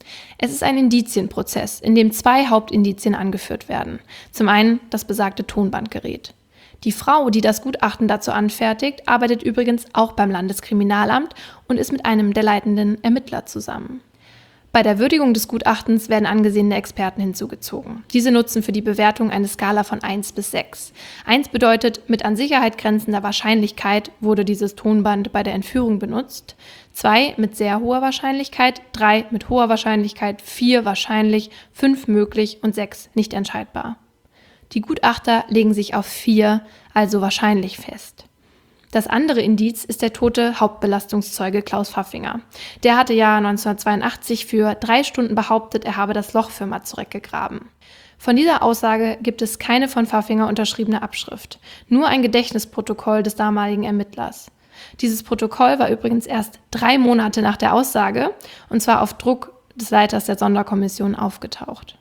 Es ist ein Indizienprozess, in dem 2 Hauptindizien angeführt werden. Zum einen das besagte Tonbandgerät. Die Frau, die das Gutachten dazu anfertigt, arbeitet übrigens auch beim Landeskriminalamt und ist mit einem der leitenden Ermittler zusammen. Bei der Würdigung des Gutachtens werden angesehene Experten hinzugezogen. Diese nutzen für die Bewertung eine Skala von 1 bis 6. 1 bedeutet, mit an Sicherheit grenzender Wahrscheinlichkeit wurde dieses Tonband bei der Entführung benutzt. 2 mit sehr hoher Wahrscheinlichkeit, 3 mit hoher Wahrscheinlichkeit, 4 wahrscheinlich, 5 möglich und 6 nicht entscheidbar. Die Gutachter legen sich auf 4, also wahrscheinlich fest. Das andere Indiz ist der tote Hauptbelastungszeuge Klaus Pfaffinger. Der hatte ja 1982 für 3 Stunden behauptet, er habe das Loch für Mazurek gegraben. Von dieser Aussage gibt es keine von Pfaffinger unterschriebene Abschrift, nur ein Gedächtnisprotokoll des damaligen Ermittlers. Dieses Protokoll war übrigens erst 3 Monate nach der Aussage, und zwar auf Druck des Leiters der Sonderkommission aufgetaucht.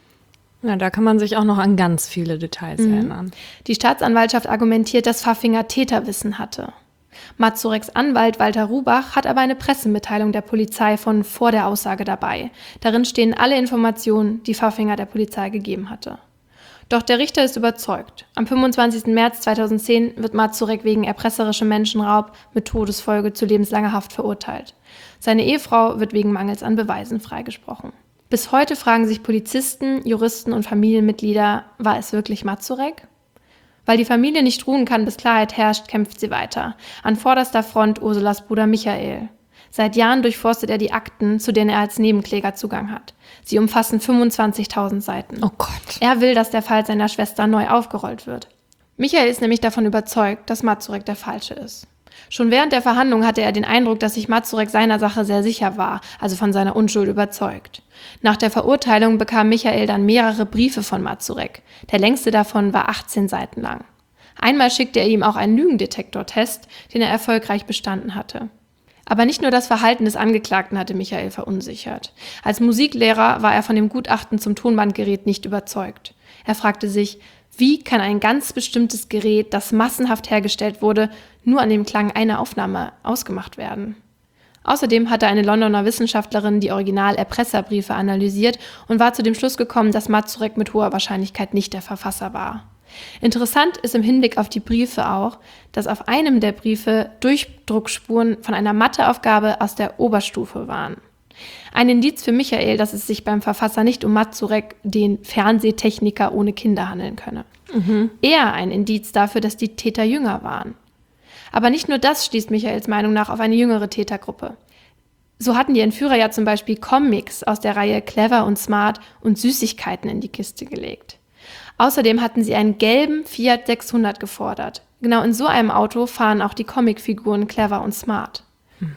Ja, da kann man sich auch noch an ganz viele Details erinnern. Die Staatsanwaltschaft argumentiert, dass Pfaffinger Täterwissen hatte. Mazureks Anwalt Walter Rubach hat aber eine Pressemitteilung der Polizei von vor der Aussage dabei. Darin stehen alle Informationen, die Pfaffinger der Polizei gegeben hatte. Doch der Richter ist überzeugt. Am 25. März 2010 wird Mazurek wegen erpresserischem Menschenraub mit Todesfolge zu lebenslanger Haft verurteilt. Seine Ehefrau wird wegen Mangels an Beweisen freigesprochen. Bis heute fragen sich Polizisten, Juristen und Familienmitglieder, war es wirklich Mazurek? Weil die Familie nicht ruhen kann, bis Klarheit herrscht, kämpft sie weiter. An vorderster Front Ursulas Bruder Michael. Seit Jahren durchforstet er die Akten, zu denen er als Nebenkläger Zugang hat. Sie umfassen 25.000 Seiten. Oh Gott. Er will, dass der Fall seiner Schwester neu aufgerollt wird. Michael ist nämlich davon überzeugt, dass Mazurek der Falsche ist. Schon während der Verhandlung hatte er den Eindruck, dass sich Mazurek seiner Sache sehr sicher war, also von seiner Unschuld überzeugt. Nach der Verurteilung bekam Michael dann mehrere Briefe von Mazurek. Der längste davon war 18 Seiten lang. Einmal schickte er ihm auch einen Lügendetektortest, den er erfolgreich bestanden hatte. Aber nicht nur das Verhalten des Angeklagten hatte Michael verunsichert. Als Musiklehrer war er von dem Gutachten zum Tonbandgerät nicht überzeugt. Er fragte sich, wie kann ein ganz bestimmtes Gerät, das massenhaft hergestellt wurde, nur an dem Klang einer Aufnahme ausgemacht werden? Außerdem hatte eine Londoner Wissenschaftlerin die Original-Erpresserbriefe analysiert und war zu dem Schluss gekommen, dass Mazurek mit hoher Wahrscheinlichkeit nicht der Verfasser war. Interessant ist im Hinblick auf die Briefe auch, dass auf einem der Briefe Durchdruckspuren von einer Matheaufgabe aus der Oberstufe waren. Ein Indiz für Michael, dass es sich beim Verfasser nicht um Mazurek, den Fernsehtechniker ohne Kinder, handeln könne. Eher ein Indiz dafür, dass die Täter jünger waren. Aber nicht nur das schließt Michaels Meinung nach auf eine jüngere Tätergruppe. So hatten die Entführer ja zum Beispiel Comics aus der Reihe Clever und Smart und Süßigkeiten in die Kiste gelegt. Außerdem hatten sie einen gelben Fiat 600 gefordert. Genau in so einem Auto fahren auch die Comicfiguren Clever und Smart.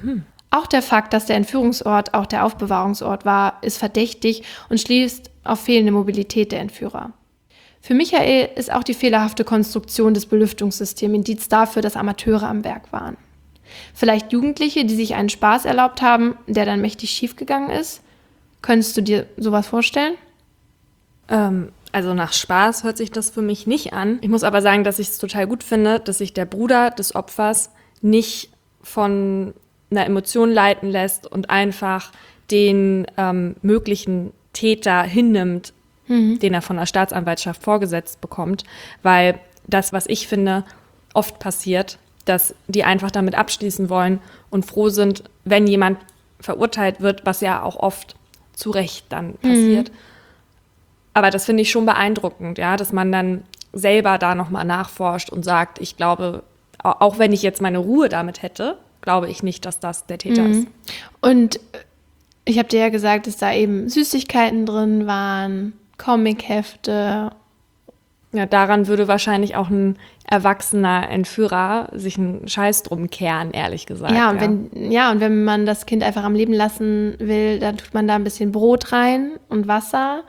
Auch der Fakt, dass der Entführungsort auch der Aufbewahrungsort war, ist verdächtig und schließt auf fehlende Mobilität der Entführer. Für Michael ist auch die fehlerhafte Konstruktion des Belüftungssystems Indiz dafür, dass Amateure am Werk waren. Vielleicht Jugendliche, die sich einen Spaß erlaubt haben, der dann mächtig schiefgegangen ist? Könntest du dir sowas vorstellen? Also nach Spaß hört sich das für mich nicht an. Ich muss aber sagen, dass ich es total gut finde, dass sich der Bruder des Opfers nicht von einer Emotion leiten lässt und einfach den möglichen Täter hinnimmt, den er von der Staatsanwaltschaft vorgesetzt bekommt. Weil das, was ich finde, oft passiert, dass die einfach damit abschließen wollen und froh sind, wenn jemand verurteilt wird, was ja auch oft zu Recht dann passiert. Aber das finde ich schon beeindruckend, ja, dass man dann selber da nochmal nachforscht und sagt, ich glaube, auch wenn ich jetzt meine Ruhe damit hätte, glaube ich nicht, dass das der Täter ist. Und ich habe dir ja gesagt, dass da eben Süßigkeiten drin waren, Comichefte. Ja, daran würde wahrscheinlich auch ein erwachsener Entführer sich einen Scheiß drum kehren, ehrlich gesagt. Ja, und wenn man das Kind einfach am Leben lassen will, dann tut man da ein bisschen Brot rein und Wasser.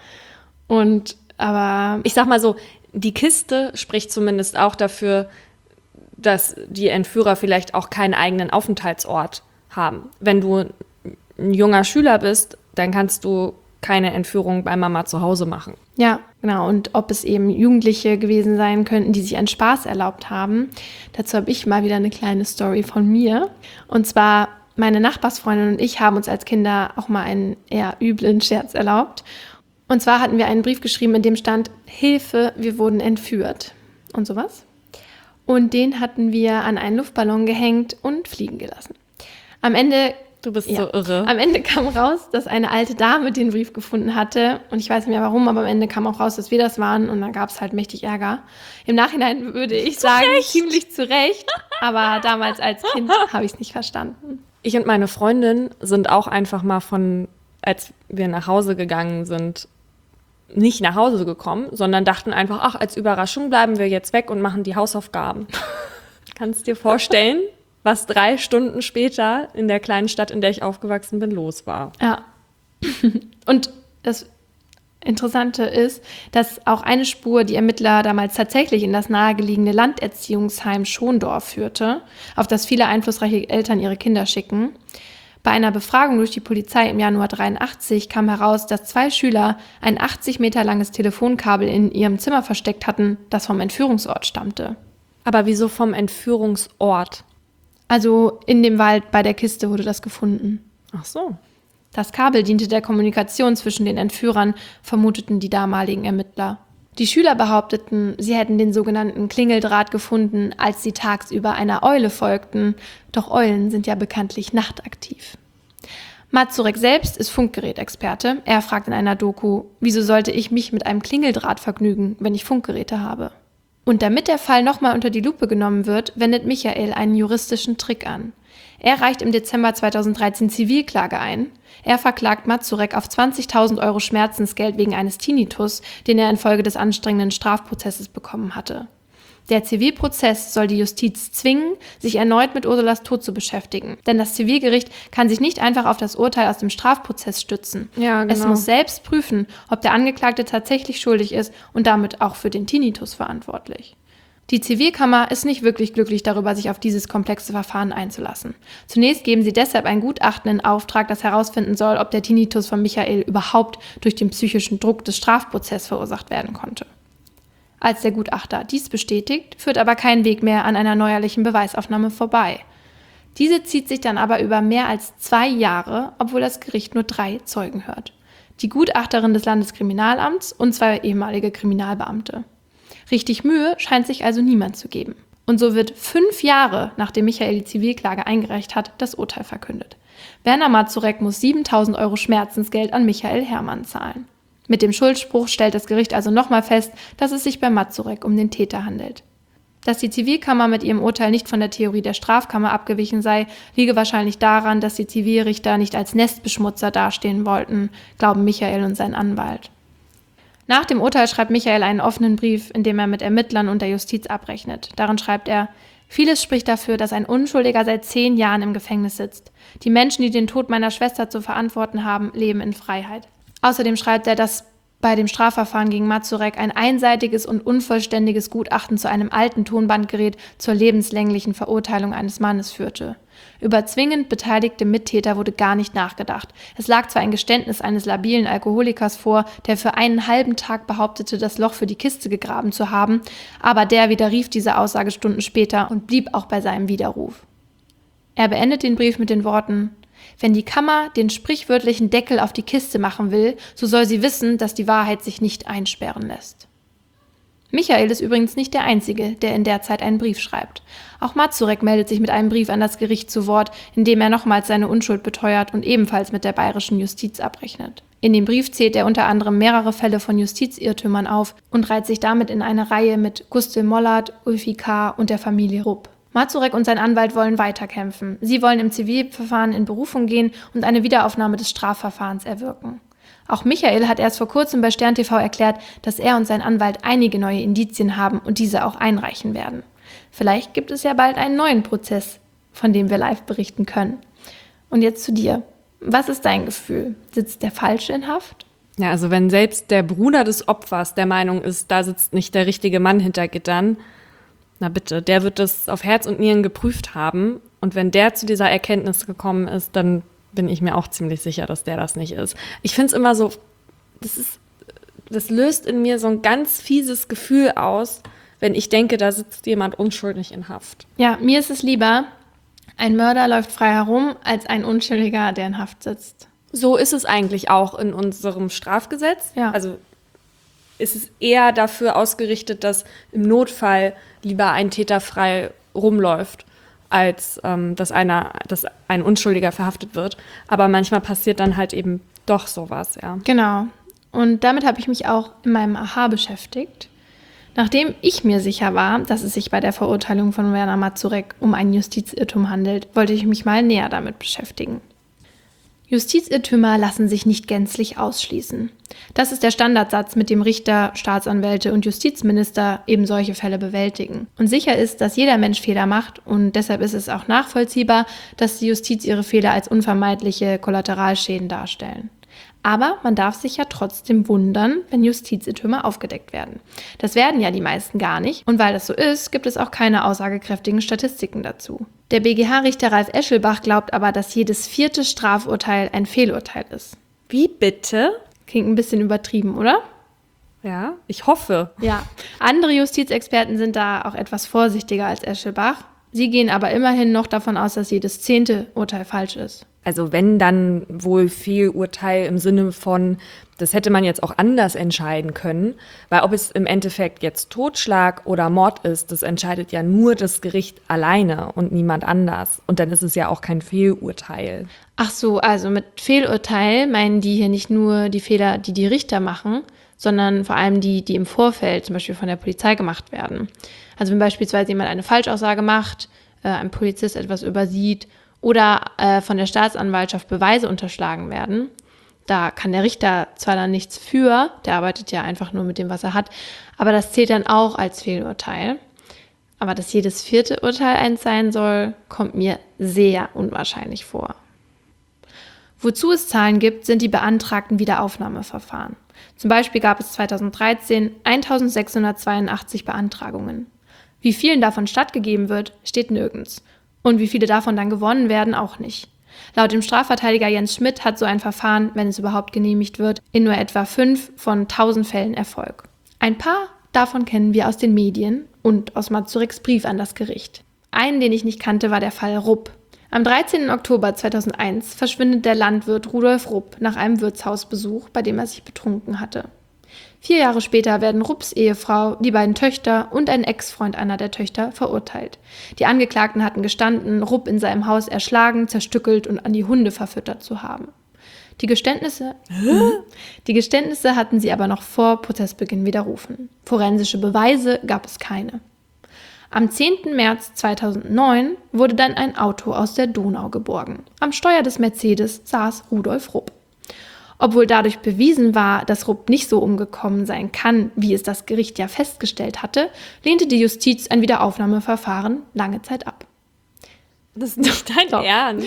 Aber ich sag mal so, die Kiste spricht zumindest auch dafür, dass die Entführer vielleicht auch keinen eigenen Aufenthaltsort haben. Wenn du ein junger Schüler bist, dann kannst du keine Entführung bei Mama zu Hause machen. Ja, genau. Und ob es eben Jugendliche gewesen sein könnten, die sich einen Spaß erlaubt haben. Dazu habe ich mal wieder eine kleine Story von mir. Und zwar, meine Nachbarsfreundin und ich haben uns als Kinder auch mal einen eher üblen Scherz erlaubt. Und zwar hatten wir einen Brief geschrieben, in dem stand: Hilfe, wir wurden entführt. Und sowas. Und den hatten wir an einen Luftballon gehängt und fliegen gelassen. Am Ende... Du bist so irre. Am Ende kam raus, dass eine alte Dame den Brief gefunden hatte. Und ich weiß nicht mehr warum, aber am Ende kam auch raus, dass wir das waren. Und dann gab es halt mächtig Ärger. Im Nachhinein würde ich sagen, ziemlich zu Recht. Aber damals als Kind habe ich es nicht verstanden. Ich und meine Freundin sind auch einfach mal als wir nach Hause gegangen sind, nicht nach Hause gekommen, sondern dachten einfach, ach, als Überraschung bleiben wir jetzt weg und machen die Hausaufgaben. Kannst dir vorstellen, was 3 Stunden später in der kleinen Stadt, in der ich aufgewachsen bin, los war. Ja. Und das Interessante ist, dass auch eine Spur die Ermittler damals tatsächlich in das nahegelegene Landerziehungsheim Schondorf führte, auf das viele einflussreiche Eltern ihre Kinder schicken. Bei einer Befragung durch die Polizei im Januar 1983 kam heraus, dass 2 Schüler ein 80 Meter langes Telefonkabel in ihrem Zimmer versteckt hatten, das vom Entführungsort stammte. Aber wieso vom Entführungsort? Also in dem Wald bei der Kiste wurde das gefunden. Ach so. Das Kabel diente der Kommunikation zwischen den Entführern, vermuteten die damaligen Ermittler. Die Schüler behaupteten, sie hätten den sogenannten Klingeldraht gefunden, als sie tagsüber einer Eule folgten. Doch Eulen sind ja bekanntlich nachtaktiv. Mazurek selbst ist Funkgerätexperte. Er fragt in einer Doku, wieso sollte ich mich mit einem Klingeldraht vergnügen, wenn ich Funkgeräte habe? Und damit der Fall nochmal unter die Lupe genommen wird, wendet Michael einen juristischen Trick an. Er reicht im Dezember 2013 Zivilklage ein. Er verklagt Mazurek auf 20.000 € Schmerzensgeld wegen eines Tinnitus, den er infolge des anstrengenden Strafprozesses bekommen hatte. Der Zivilprozess soll die Justiz zwingen, sich erneut mit Ursulas Tod zu beschäftigen. Denn das Zivilgericht kann sich nicht einfach auf das Urteil aus dem Strafprozess stützen. Ja, genau. Es muss selbst prüfen, ob der Angeklagte tatsächlich schuldig ist und damit auch für den Tinnitus verantwortlich. Die Zivilkammer ist nicht wirklich glücklich darüber, sich auf dieses komplexe Verfahren einzulassen. Zunächst geben sie deshalb ein Gutachten in Auftrag, das herausfinden soll, ob der Tinnitus von Michael überhaupt durch den psychischen Druck des Strafprozesses verursacht werden konnte. Als der Gutachter dies bestätigt, führt aber kein Weg mehr an einer neuerlichen Beweisaufnahme vorbei. Diese zieht sich dann aber über mehr als 2 Jahre, obwohl das Gericht nur 3 Zeugen hört. Die Gutachterin des Landeskriminalamts und 2 ehemalige Kriminalbeamte. Richtig Mühe scheint sich also niemand zu geben. Und so wird 5 Jahre, nachdem Michael die Zivilklage eingereicht hat, das Urteil verkündet. Werner Mazurek muss 7.000 € Schmerzensgeld an Michael Herrmann zahlen. Mit dem Schuldspruch stellt das Gericht also nochmal fest, dass es sich bei Mazurek um den Täter handelt. Dass die Zivilkammer mit ihrem Urteil nicht von der Theorie der Strafkammer abgewichen sei, liege wahrscheinlich daran, dass die Zivilrichter nicht als Nestbeschmutzer dastehen wollten, glauben Michael und sein Anwalt. Nach dem Urteil schreibt Michael einen offenen Brief, in dem er mit Ermittlern und der Justiz abrechnet. Darin schreibt er: Vieles spricht dafür, dass ein Unschuldiger seit 10 Jahren im Gefängnis sitzt. Die Menschen, die den Tod meiner Schwester zu verantworten haben, leben in Freiheit. Außerdem schreibt er, dass bei dem Strafverfahren gegen Mazurek ein einseitiges und unvollständiges Gutachten zu einem alten Tonbandgerät zur lebenslänglichen Verurteilung eines Mannes führte. Über zwingend beteiligte Mittäter wurde gar nicht nachgedacht. Es lag zwar ein Geständnis eines labilen Alkoholikers vor, der für einen halben Tag behauptete, das Loch für die Kiste gegraben zu haben, aber der widerrief diese Aussage Stunden später und blieb auch bei seinem Widerruf. Er beendet den Brief mit den Worten: Wenn die Kammer den sprichwörtlichen Deckel auf die Kiste machen will, so soll sie wissen, dass die Wahrheit sich nicht einsperren lässt. Michael ist übrigens nicht der Einzige, der in der Zeit einen Brief schreibt. Auch Mazurek meldet sich mit einem Brief an das Gericht zu Wort, in dem er nochmals seine Unschuld beteuert und ebenfalls mit der bayerischen Justiz abrechnet. In dem Brief zählt er unter anderem mehrere Fälle von Justizirrtümern auf und reiht sich damit in eine Reihe mit Gustl Mollert, Ulfi K. und der Familie Rupp. Mazurek und sein Anwalt wollen weiterkämpfen. Sie wollen im Zivilverfahren in Berufung gehen und eine Wiederaufnahme des Strafverfahrens erwirken. Auch Michael hat erst vor kurzem bei Stern TV erklärt, dass er und sein Anwalt einige neue Indizien haben und diese auch einreichen werden. Vielleicht gibt es ja bald einen neuen Prozess, von dem wir live berichten können. Und jetzt zu dir. Was ist dein Gefühl? Sitzt der Falsche in Haft? Ja, also wenn selbst der Bruder des Opfers der Meinung ist, da sitzt nicht der richtige Mann hinter Gittern, na bitte, der wird das auf Herz und Nieren geprüft haben. Und wenn der zu dieser Erkenntnis gekommen ist, dann bin ich mir auch ziemlich sicher, dass der das nicht ist. Ich finde es immer so, das löst in mir so ein ganz fieses Gefühl aus, wenn ich denke, da sitzt jemand unschuldig in Haft. Ja, mir ist es lieber, ein Mörder läuft frei herum, als ein Unschuldiger, der in Haft sitzt. So ist es eigentlich auch in unserem Strafgesetz. Ja. Also ist es eher dafür ausgerichtet, dass im Notfall lieber ein Täter frei rumläuft, als dass ein Unschuldiger verhaftet wird. Aber manchmal passiert dann halt eben doch sowas, ja. Genau. Und damit habe ich mich auch in meinem Aha beschäftigt. Nachdem ich mir sicher war, dass es sich bei der Verurteilung von Werner Mazurek um einen Justizirrtum handelt, wollte ich mich mal näher damit beschäftigen. Justizirrtümer lassen sich nicht gänzlich ausschließen. Das ist der Standardsatz, mit dem Richter, Staatsanwälte und Justizminister eben solche Fälle bewältigen. Und sicher ist, dass jeder Mensch Fehler macht und deshalb ist es auch nachvollziehbar, dass die Justiz ihre Fehler als unvermeidliche Kollateralschäden darstellen. Aber man darf sich ja trotzdem wundern, wenn Justizirrtümer aufgedeckt werden. Das werden ja die meisten gar nicht. Und weil das so ist, gibt es auch keine aussagekräftigen Statistiken dazu. Der BGH-Richter Ralf Eschelbach glaubt aber, dass jedes 4. Strafurteil ein Fehlurteil ist. Wie bitte? Klingt ein bisschen übertrieben, oder? Ja, ich hoffe. Ja, andere Justizexperten sind da auch etwas vorsichtiger als Eschelbach. Sie gehen aber immerhin noch davon aus, dass jedes 10. Urteil falsch ist. Also wenn, dann wohl Fehlurteil im Sinne von, das hätte man jetzt auch anders entscheiden können. Weil ob es im Endeffekt jetzt Totschlag oder Mord ist, das entscheidet ja nur das Gericht alleine und niemand anders. Und dann ist es ja auch kein Fehlurteil. Ach so, also mit Fehlurteil meinen die hier nicht nur die Fehler, die die Richter machen, sondern vor allem die im Vorfeld zum Beispiel von der Polizei gemacht werden. Also wenn beispielsweise jemand eine Falschaussage macht, ein Polizist etwas übersieht oder von der Staatsanwaltschaft Beweise unterschlagen werden, da kann der Richter zwar dann nichts für, der arbeitet ja einfach nur mit dem, was er hat, aber das zählt dann auch als Fehlurteil. Aber dass jedes 4. Urteil eins sein soll, kommt mir sehr unwahrscheinlich vor. Wozu es Zahlen gibt, sind die beantragten Wiederaufnahmeverfahren. Zum Beispiel gab es 2013 1682 Beantragungen. Wie vielen davon stattgegeben wird, steht nirgends. Und wie viele davon dann gewonnen werden, auch nicht. Laut dem Strafverteidiger Jens Schmidt hat so ein Verfahren, wenn es überhaupt genehmigt wird, in nur etwa 5 von 1000 Fällen Erfolg. Ein paar davon kennen wir aus den Medien und aus Mazureks Brief an das Gericht. Einen, den ich nicht kannte, war der Fall Rupp. Am 13. Oktober 2001 verschwindet der Landwirt Rudolf Rupp nach einem Wirtshausbesuch, bei dem er sich betrunken hatte. 4 Jahre später werden Rupps Ehefrau, die beiden Töchter und ein Ex-Freund einer der Töchter verurteilt. Die Angeklagten hatten gestanden, Rupp in seinem Haus erschlagen, zerstückelt und an die Hunde verfüttert zu haben. Die Geständnisse hatten sie aber noch vor Prozessbeginn widerrufen. Forensische Beweise gab es keine. Am 10. März 2009 wurde dann ein Auto aus der Donau geborgen. Am Steuer des Mercedes saß Rudolf Rupp. Obwohl dadurch bewiesen war, dass Rupp nicht so umgekommen sein kann, wie es das Gericht ja festgestellt hatte, lehnte die Justiz ein Wiederaufnahmeverfahren lange Zeit ab. Das ist nicht dein Ernst.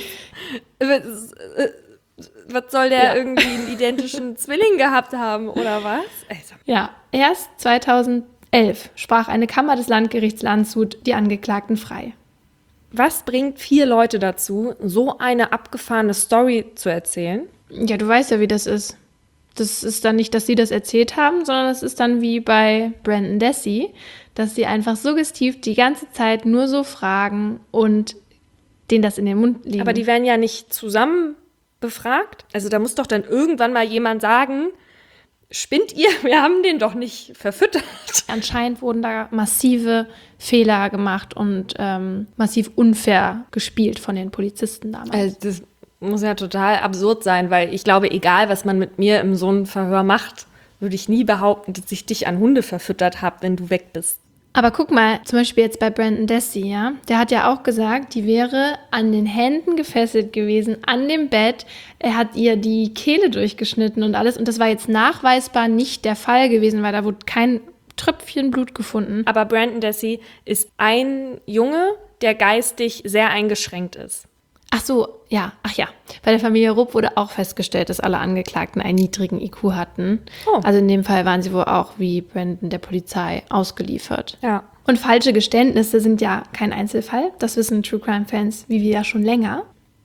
Was soll der irgendwie einen identischen Zwilling gehabt haben, oder was? Also. Ja, erst 2011 sprach eine Kammer des Landgerichts Landshut die Angeklagten frei. Was bringt 4 Leute dazu, so eine abgefahrene Story zu erzählen? Ja, du weißt ja, wie das ist. Das ist dann nicht, dass sie das erzählt haben, sondern das ist dann wie bei Brandon Dassey, dass sie einfach suggestiv die ganze Zeit nur so fragen und denen das in den Mund liegen. Aber die werden ja nicht zusammen befragt. Also da muss doch dann irgendwann mal jemand sagen, spinnt ihr? Wir haben den doch nicht verfüttert. Anscheinend wurden da massive Fehler gemacht und massiv unfair gespielt von den Polizisten damals. Also das muss ja total absurd sein, weil ich glaube, egal, was man mit mir in so einem Verhör macht, würde ich nie behaupten, dass ich dich an Hunde verfüttert habe, wenn du weg bist. Aber guck mal, zum Beispiel jetzt bei Brandon Dassey, ja, der hat ja auch gesagt, die wäre an den Händen gefesselt gewesen, an dem Bett. Er hat ihr die Kehle durchgeschnitten und alles. Und das war jetzt nachweisbar nicht der Fall gewesen, weil da wurde kein Tröpfchen Blut gefunden. Aber Brandon Dassey ist ein Junge, der geistig sehr eingeschränkt ist. Ach so, ja, ach ja. Bei der Familie Rupp wurde auch festgestellt, dass alle Angeklagten einen niedrigen IQ hatten. Oh. Also in dem Fall waren sie wohl auch wie Brandon der Polizei ausgeliefert. Ja. Und falsche Geständnisse sind ja kein Einzelfall. Das wissen True Crime Fans wie wir ja schon länger.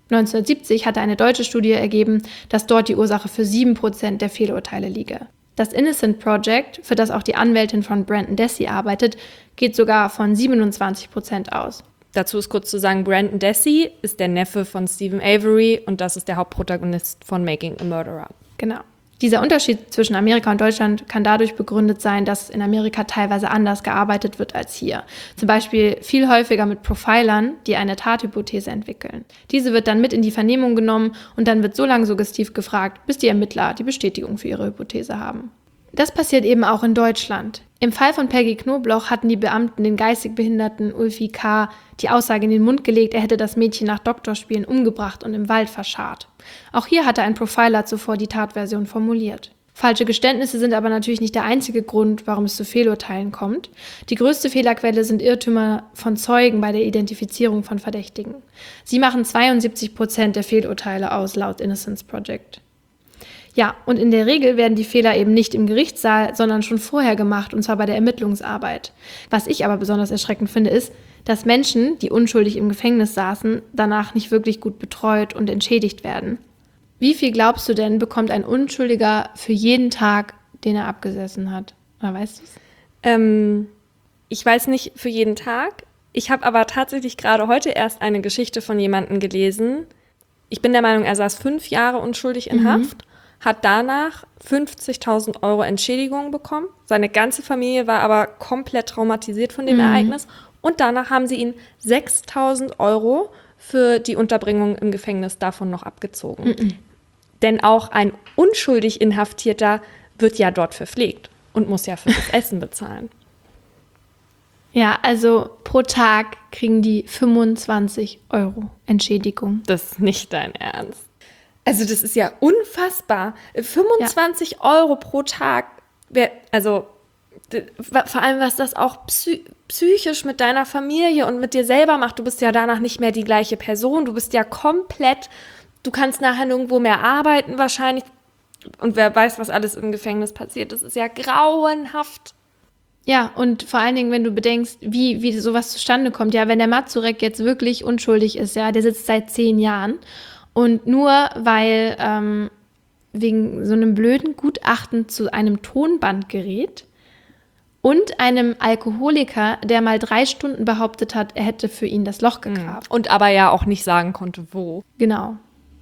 1970 hatte eine deutsche Studie ergeben, dass dort die Ursache für 7% der Fehlurteile liege. Das Innocent Project, für das auch die Anwältin von Brandon Dassey arbeitet, geht sogar von 27% aus. Dazu ist kurz zu sagen, Brandon Dassey ist der Neffe von Stephen Avery und das ist der Hauptprotagonist von Making a Murderer. Genau. Dieser Unterschied zwischen Amerika und Deutschland kann dadurch begründet sein, dass in Amerika teilweise anders gearbeitet wird als hier. Zum Beispiel viel häufiger mit Profilern, die eine Tathypothese entwickeln. Diese wird dann mit in die Vernehmung genommen und dann wird so lange suggestiv gefragt, bis die Ermittler die Bestätigung für ihre Hypothese haben. Das passiert eben auch in Deutschland. Im Fall von Peggy Knobloch hatten die Beamten den geistig behinderten Ulfi K. die Aussage in den Mund gelegt, er hätte das Mädchen nach Doktorspielen umgebracht und im Wald verscharrt. Auch hier hatte ein Profiler zuvor die Tatversion formuliert. Falsche Geständnisse sind aber natürlich nicht der einzige Grund, warum es zu Fehlurteilen kommt. Die größte Fehlerquelle sind Irrtümer von Zeugen bei der Identifizierung von Verdächtigen. Sie machen 72% der Fehlurteile aus, laut Innocence Project. Ja, und in der Regel werden die Fehler eben nicht im Gerichtssaal, sondern schon vorher gemacht, und zwar bei der Ermittlungsarbeit. Was ich aber besonders erschreckend finde, ist, dass Menschen, die unschuldig im Gefängnis saßen, danach nicht wirklich gut betreut und entschädigt werden. Wie viel glaubst du denn, bekommt ein Unschuldiger für jeden Tag, den er abgesessen hat? Oder weißt du es? Ich weiß nicht für jeden Tag. Ich habe aber tatsächlich gerade heute erst eine Geschichte von jemandem gelesen. Ich bin der Meinung, er saß 5 Jahre unschuldig in Haft, hat danach 50.000 Euro Entschädigung bekommen. Seine ganze Familie war aber komplett traumatisiert von dem Ereignis. Und danach haben sie ihn 6.000 Euro für die Unterbringung im Gefängnis davon noch abgezogen. Denn auch ein unschuldig Inhaftierter wird ja dort verpflegt und muss ja für das Essen bezahlen. Ja, also pro Tag kriegen die 25 Euro Entschädigung. Das ist nicht dein Ernst. Also das ist ja unfassbar. 25 Euro pro Tag. Also vor allem, was das auch psychisch mit deiner Familie und mit dir selber macht. Du bist ja danach nicht mehr die gleiche Person. Du bist ja komplett, du kannst nachher nirgendwo mehr arbeiten wahrscheinlich. Und wer weiß, was alles im Gefängnis passiert. Das ist ja grauenhaft. Ja, und vor allen Dingen, wenn du bedenkst, wie sowas zustande kommt. Ja, wenn der Mazurek jetzt wirklich unschuldig ist, ja, der sitzt seit 10 Jahren. Und nur weil wegen so einem blöden Gutachten zu einem Tonbandgerät und einem Alkoholiker, der mal 3 Stunden behauptet hat, er hätte für ihn das Loch gegraben. Und aber ja auch nicht sagen konnte, wo. Genau.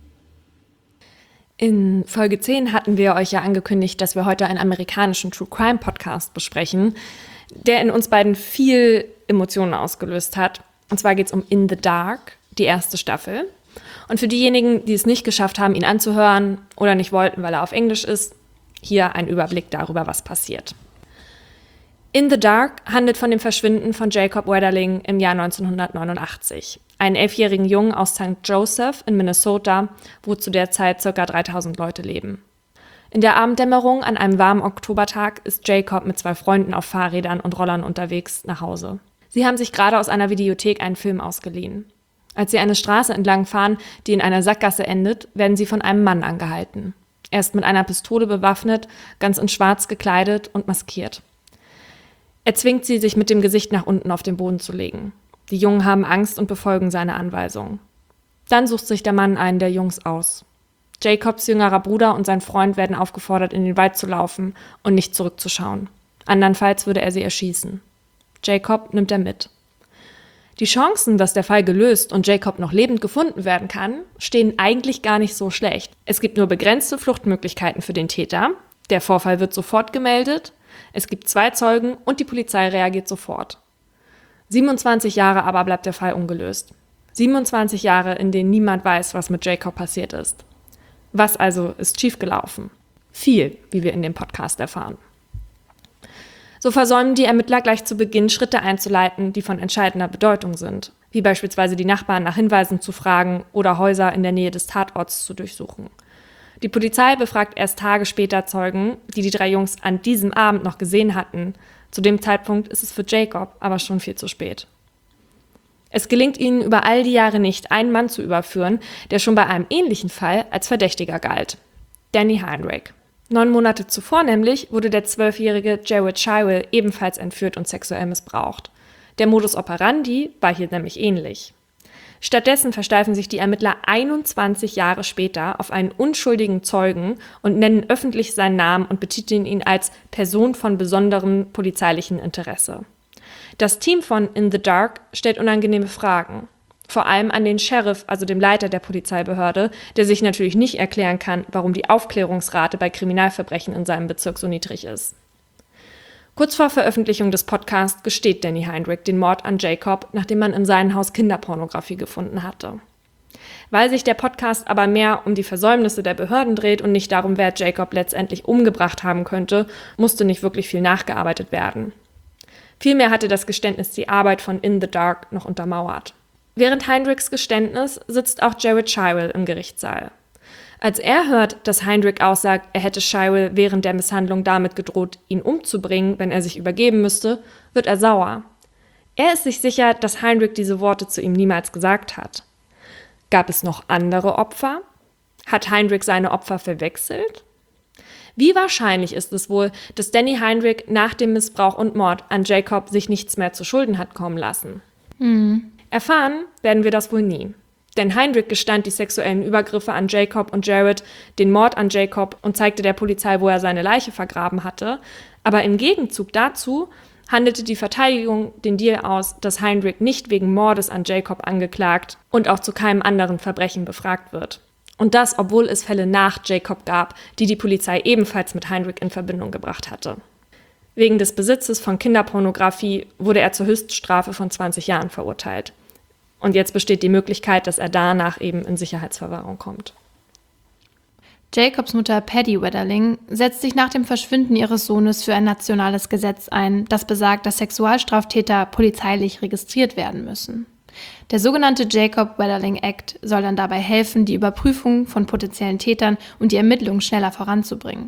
In Folge 10 hatten wir euch ja angekündigt, dass wir heute einen amerikanischen True Crime Podcast besprechen, der in uns beiden viel Emotionen ausgelöst hat. Und zwar geht es um In the Dark, die erste Staffel. Und für diejenigen, die es nicht geschafft haben, ihn anzuhören oder nicht wollten, weil er auf Englisch ist, hier ein Überblick darüber, was passiert. In the Dark handelt von dem Verschwinden von Jacob Wetterling im Jahr 1989. Einen 11-jährigen Jungen aus St. Joseph in Minnesota, wo zu der Zeit ca. 3.000 Leute leben. In der Abenddämmerung an einem warmen Oktobertag ist Jacob mit 2 Freunden auf Fahrrädern und Rollern unterwegs nach Hause. Sie haben sich gerade aus einer Videothek einen Film ausgeliehen. Als sie eine Straße entlang fahren, die in einer Sackgasse endet, werden sie von einem Mann angehalten. Er ist mit einer Pistole bewaffnet, ganz in schwarz gekleidet und maskiert. Er zwingt sie, sich mit dem Gesicht nach unten auf den Boden zu legen. Die Jungen haben Angst und befolgen seine Anweisungen. Dann sucht sich der Mann einen der Jungs aus. Jacobs jüngerer Bruder und sein Freund werden aufgefordert, in den Wald zu laufen und nicht zurückzuschauen. Andernfalls würde er sie erschießen. Jacob nimmt er mit. Die Chancen, dass der Fall gelöst und Jacob noch lebend gefunden werden kann, stehen eigentlich gar nicht so schlecht. Es gibt nur begrenzte Fluchtmöglichkeiten für den Täter. Der Vorfall wird sofort gemeldet. Es gibt 2 Zeugen und die Polizei reagiert sofort. 27 Jahre aber bleibt der Fall ungelöst. 27 Jahre, in denen niemand weiß, was mit Jacob passiert ist. Was also ist schiefgelaufen? Viel, wie wir in dem Podcast erfahren. So versäumen die Ermittler gleich zu Beginn Schritte einzuleiten, die von entscheidender Bedeutung sind, wie beispielsweise die Nachbarn nach Hinweisen zu fragen oder Häuser in der Nähe des Tatorts zu durchsuchen. Die Polizei befragt erst Tage später Zeugen, die die 3 Jungs an diesem Abend noch gesehen hatten. Zu dem Zeitpunkt ist es für Jacob aber schon viel zu spät. Es gelingt ihnen über all die Jahre nicht, einen Mann zu überführen, der schon bei einem ähnlichen Fall als Verdächtiger galt. Danny Heinrich. 9 Monate zuvor nämlich wurde der 12-jährige Jared Shywell ebenfalls entführt und sexuell missbraucht. Der Modus operandi war hier nämlich ähnlich. Stattdessen versteifen sich die Ermittler 21 Jahre später auf einen unschuldigen Zeugen und nennen öffentlich seinen Namen und betiteln ihn als Person von besonderem polizeilichen Interesse. Das Team von In the Dark stellt unangenehme Fragen. Vor allem an den Sheriff, also dem Leiter der Polizeibehörde, der sich natürlich nicht erklären kann, warum die Aufklärungsrate bei Kriminalverbrechen in seinem Bezirk so niedrig ist. Kurz vor Veröffentlichung des Podcasts gesteht Danny Heinrich den Mord an Jacob, nachdem man in seinem Haus Kinderpornografie gefunden hatte. Weil sich der Podcast aber mehr um die Versäumnisse der Behörden dreht und nicht darum, wer Jacob letztendlich umgebracht haben könnte, musste nicht wirklich viel nachgearbeitet werden. Vielmehr hatte das Geständnis die Arbeit von In the Dark noch untermauert. Während Heinrichs Geständnis sitzt auch Jared Shywell im Gerichtssaal. Als er hört, dass Heinrich aussagt, er hätte Shywell während der Misshandlung damit gedroht, ihn umzubringen, wenn er sich übergeben müsste, wird er sauer. Er ist sich sicher, dass Heinrich diese Worte zu ihm niemals gesagt hat. Gab es noch andere Opfer? Hat Heinrich seine Opfer verwechselt? Wie wahrscheinlich ist es wohl, dass Danny Heinrich nach dem Missbrauch und Mord an Jacob sich nichts mehr zu Schulden hat kommen lassen? Erfahren werden wir das wohl nie. Denn Heinrich gestand die sexuellen Übergriffe an Jacob und Jared, den Mord an Jacob und zeigte der Polizei, wo er seine Leiche vergraben hatte. Aber im Gegenzug dazu handelte die Verteidigung den Deal aus, dass Heinrich nicht wegen Mordes an Jacob angeklagt und auch zu keinem anderen Verbrechen befragt wird. Und das, obwohl es Fälle nach Jacob gab, die die Polizei ebenfalls mit Heinrich in Verbindung gebracht hatte. Wegen des Besitzes von Kinderpornografie wurde er zur Höchststrafe von 20 Jahren verurteilt. Und jetzt besteht die Möglichkeit, dass er danach eben in Sicherheitsverwahrung kommt. Jacobs Mutter Paddy Wetterling setzt sich nach dem Verschwinden ihres Sohnes für ein nationales Gesetz ein, das besagt, dass Sexualstraftäter polizeilich registriert werden müssen. Der sogenannte Jacob Wetterling Act soll dann dabei helfen, die Überprüfung von potenziellen Tätern und die Ermittlungen schneller voranzubringen.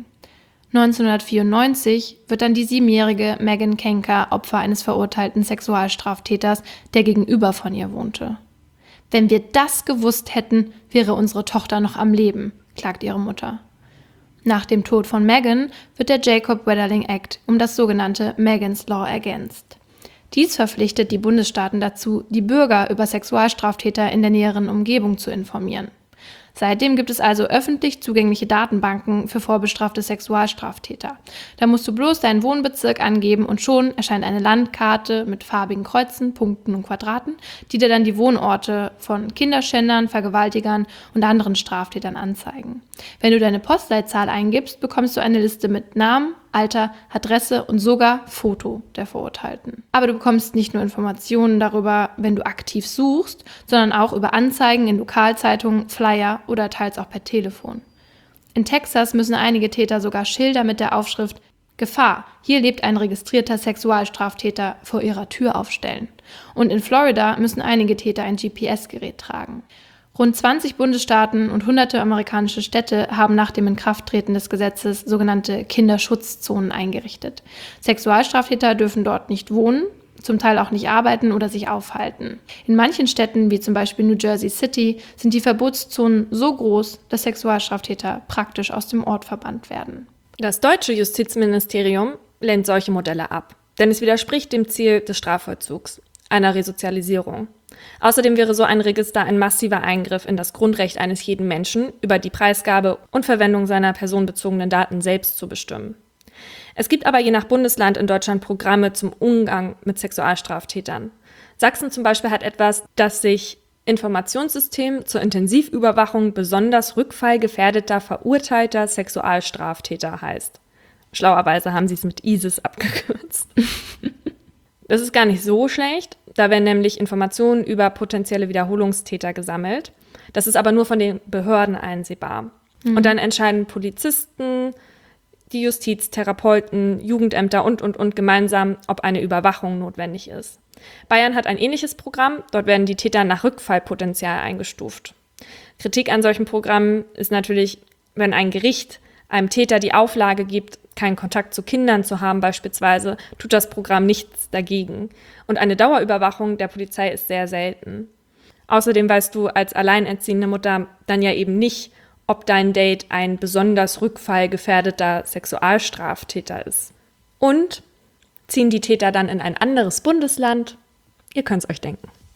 1994 wird dann die 7-jährige Megan Kenker Opfer eines verurteilten Sexualstraftäters, der gegenüber von ihr wohnte. Wenn wir das gewusst hätten, wäre unsere Tochter noch am Leben, klagt ihre Mutter. Nach dem Tod von Megan wird der Jacob Wetterling Act um das sogenannte Megan's Law ergänzt. Dies verpflichtet die Bundesstaaten dazu, die Bürger über Sexualstraftäter in der näheren Umgebung zu informieren. Seitdem gibt es also öffentlich zugängliche Datenbanken für vorbestrafte Sexualstraftäter. Da musst du bloß deinen Wohnbezirk angeben und schon erscheint eine Landkarte mit farbigen Kreuzen, Punkten und Quadraten, die dir dann die Wohnorte von Kinderschändern, Vergewaltigern und anderen Straftätern anzeigen. Wenn du deine Postleitzahl eingibst, bekommst du eine Liste mit Namen, Alter, Adresse und sogar Foto der Verurteilten. Aber du bekommst nicht nur Informationen darüber, wenn du aktiv suchst, sondern auch über Anzeigen in Lokalzeitungen, Flyer oder teils auch per Telefon. In Texas müssen einige Täter sogar Schilder mit der Aufschrift Gefahr, hier lebt ein registrierter Sexualstraftäter vor ihrer Tür aufstellen. Und in Florida müssen einige Täter ein GPS-Gerät tragen. Rund 20 Bundesstaaten und hunderte amerikanische Städte haben nach dem Inkrafttreten des Gesetzes sogenannte Kinderschutzzonen eingerichtet. Sexualstraftäter dürfen dort nicht wohnen, zum Teil auch nicht arbeiten oder sich aufhalten. In manchen Städten, wie zum Beispiel New Jersey City, sind die Verbotszonen so groß, dass Sexualstraftäter praktisch aus dem Ort verbannt werden. Das deutsche Justizministerium lehnt solche Modelle ab, denn es widerspricht dem Ziel des Strafvollzugs, einer Resozialisierung. Außerdem wäre so ein Register ein massiver Eingriff in das Grundrecht eines jeden Menschen, über die Preisgabe und Verwendung seiner personenbezogenen Daten selbst zu bestimmen. Es gibt aber je nach Bundesland in Deutschland Programme zum Umgang mit Sexualstraftätern. Sachsen zum Beispiel hat etwas, das sich Informationssystem zur Intensivüberwachung besonders rückfallgefährdeter verurteilter Sexualstraftäter heißt. Schlauerweise haben sie es mit ISIS abgekürzt. Das ist gar nicht so schlecht, da werden nämlich Informationen über potenzielle Wiederholungstäter gesammelt. Das ist aber nur von den Behörden einsehbar. Und dann entscheiden Polizisten, die Justiz, Therapeuten, Jugendämter und gemeinsam, ob eine Überwachung notwendig ist. Bayern hat ein ähnliches Programm, dort werden die Täter nach Rückfallpotenzial eingestuft. Kritik an solchen Programmen ist natürlich, wenn ein Gericht einem Täter die Auflage gibt, keinen Kontakt zu Kindern zu haben beispielsweise, tut das Programm nichts dagegen. Und eine Dauerüberwachung der Polizei ist sehr selten. Außerdem weißt du als alleinerziehende Mutter dann ja eben nicht, ob dein Date ein besonders rückfallgefährdeter Sexualstraftäter ist. Und ziehen die Täter dann in ein anderes Bundesland? Ihr könnt es euch denken.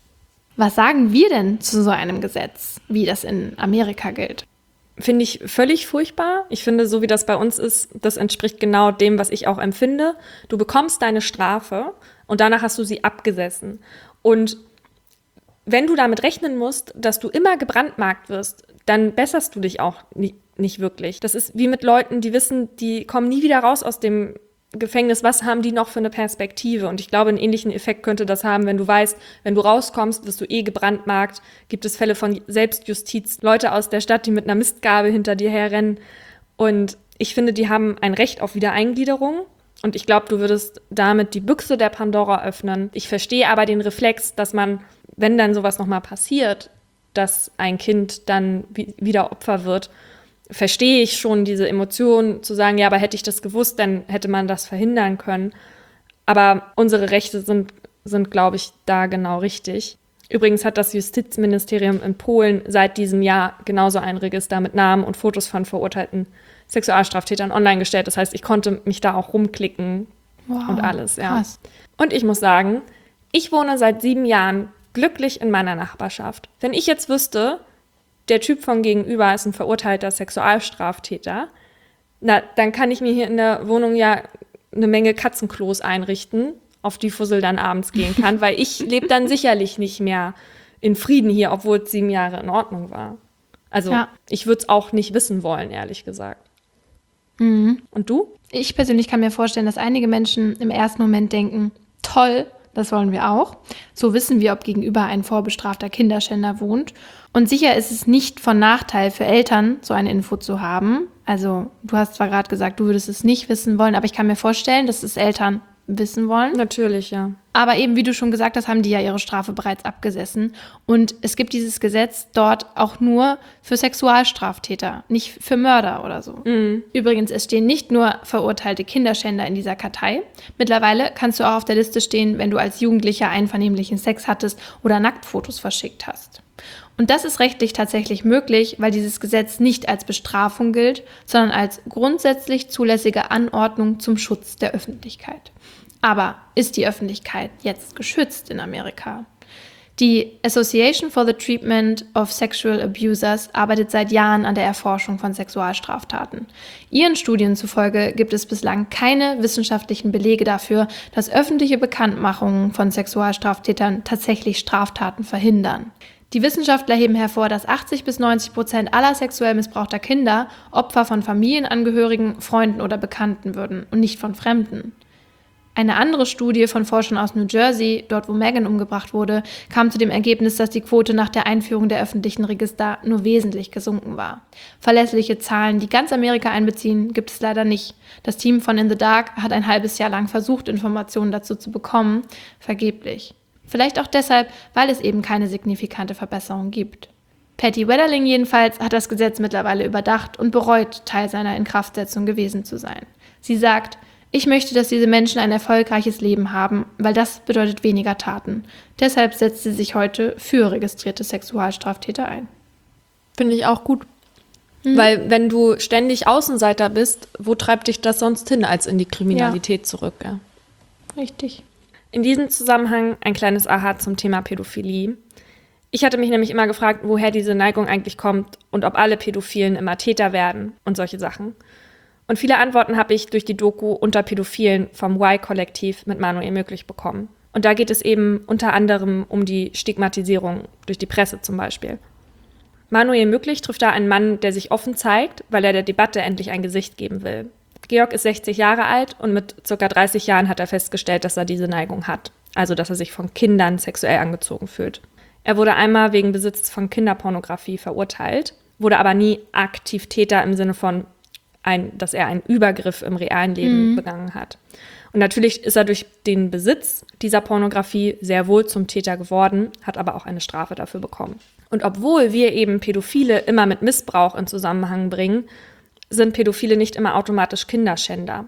Was sagen wir denn zu so einem Gesetz, wie das in Amerika gilt? Finde ich völlig furchtbar. Ich finde, so wie das bei uns ist, das entspricht genau dem, was ich auch empfinde. Du bekommst deine Strafe und danach hast du sie abgesessen. Und wenn du damit rechnen musst, dass du immer gebrandmarkt wirst, dann besserst du dich auch nicht wirklich. Das ist wie mit Leuten, die wissen, die kommen nie wieder raus aus dem Gefängnis. Was haben die noch für eine Perspektive? Und ich glaube, einen ähnlichen Effekt könnte das haben, wenn du weißt, wenn du rauskommst, wirst du gebrandmarkt. Gibt es Fälle von Selbstjustiz, Leute aus der Stadt, die mit einer Mistgabel hinter dir herrennen. Und ich finde, die haben ein Recht auf Wiedereingliederung. Und ich glaube, du würdest damit die Büchse der Pandora öffnen. Ich verstehe aber den Reflex, dass man, wenn dann sowas nochmal passiert, dass ein Kind dann wieder Opfer wird, verstehe ich schon diese Emotion, zu sagen, ja, aber hätte ich das gewusst, dann hätte man das verhindern können. Aber unsere Rechte sind glaube ich, da genau richtig. Übrigens hat das Justizministerium in Polen seit diesem Jahr genauso ein Register mit Namen und Fotos von verurteilten Sexualstraftätern online gestellt. Das heißt, ich konnte mich da auch rumklicken und alles. Ja. Krass. Und ich muss sagen, ich wohne seit 7 Jahren glücklich in meiner Nachbarschaft. Wenn ich jetzt wüsste, der Typ von gegenüber ist ein verurteilter Sexualstraftäter, na, dann kann ich mir hier in der Wohnung ja eine Menge Katzenklos einrichten, auf die Fussel dann abends gehen kann, weil ich lebe dann sicherlich nicht mehr in Frieden hier, obwohl es 7 Jahre in Ordnung war. Also Ich würde es auch nicht wissen wollen, ehrlich gesagt. Mhm. Und du? Ich persönlich kann mir vorstellen, dass einige Menschen im ersten Moment denken, toll, das wollen wir auch. So wissen wir, ob gegenüber ein vorbestrafter Kinderschänder wohnt. Und sicher ist es nicht von Nachteil für Eltern, so eine Info zu haben. Also du hast zwar gerade gesagt, du würdest es nicht wissen wollen, aber ich kann mir vorstellen, dass es Eltern wissen wollen. Natürlich, ja. Aber eben, wie du schon gesagt hast, haben die ja ihre Strafe bereits abgesessen. Und es gibt dieses Gesetz dort auch nur für Sexualstraftäter, nicht für Mörder oder so. Mhm. Übrigens, es stehen nicht nur verurteilte Kinderschänder in dieser Kartei. Mittlerweile kannst du auch auf der Liste stehen, wenn du als Jugendlicher einvernehmlichen Sex hattest oder Nacktfotos verschickt hast. Und das ist rechtlich tatsächlich möglich, weil dieses Gesetz nicht als Bestrafung gilt, sondern als grundsätzlich zulässige Anordnung zum Schutz der Öffentlichkeit. Aber ist die Öffentlichkeit jetzt geschützt in Amerika? Die Association for the Treatment of Sexual Abusers arbeitet seit Jahren an der Erforschung von Sexualstraftaten. Ihren Studien zufolge gibt es bislang keine wissenschaftlichen Belege dafür, dass öffentliche Bekanntmachungen von Sexualstraftätern tatsächlich Straftaten verhindern. Die Wissenschaftler heben hervor, dass 80-90% aller sexuell missbrauchter Kinder Opfer von Familienangehörigen, Freunden oder Bekannten würden und nicht von Fremden. Eine andere Studie von Forschern aus New Jersey, dort wo Megan umgebracht wurde, kam zu dem Ergebnis, dass die Quote nach der Einführung der öffentlichen Register nur wesentlich gesunken war. Verlässliche Zahlen, die ganz Amerika einbeziehen, gibt es leider nicht. Das Team von In the Dark hat ein halbes Jahr lang versucht, Informationen dazu zu bekommen, vergeblich. Vielleicht auch deshalb, weil es eben keine signifikante Verbesserung gibt. Patty Wetterling jedenfalls hat das Gesetz mittlerweile überdacht und bereut, Teil seiner Inkraftsetzung gewesen zu sein. Sie sagt, ich möchte, dass diese Menschen ein erfolgreiches Leben haben, weil das bedeutet weniger Taten. Deshalb setzt sie sich heute für registrierte Sexualstraftäter ein. Finde ich auch gut. Weil wenn du ständig Außenseiter bist, wo treibt dich das sonst hin, als in die Kriminalität zurück? Ja. Richtig. In diesem Zusammenhang ein kleines Aha zum Thema Pädophilie. Ich hatte mich nämlich immer gefragt, woher diese Neigung eigentlich kommt und ob alle Pädophilen immer Täter werden und solche Sachen. Und viele Antworten habe ich durch die Doku Unter Pädophilen vom Y-Kollektiv mit Manuel Möglich bekommen. Und da geht es eben unter anderem um die Stigmatisierung durch die Presse zum Beispiel. Manuel Möglich trifft da einen Mann, der sich offen zeigt, weil er der Debatte endlich ein Gesicht geben will. Georg ist 60 Jahre alt und mit ca. 30 Jahren hat er festgestellt, dass er diese Neigung hat. Also, dass er sich von Kindern sexuell angezogen fühlt. Er wurde einmal wegen Besitz von Kinderpornografie verurteilt, wurde aber nie aktiv Täter im Sinne von, dass er einen Übergriff im realen Leben begangen hat. Und natürlich ist er durch den Besitz dieser Pornografie sehr wohl zum Täter geworden, hat aber auch eine Strafe dafür bekommen. Und obwohl wir eben Pädophile immer mit Missbrauch in Zusammenhang bringen, sind Pädophile nicht immer automatisch Kinderschänder.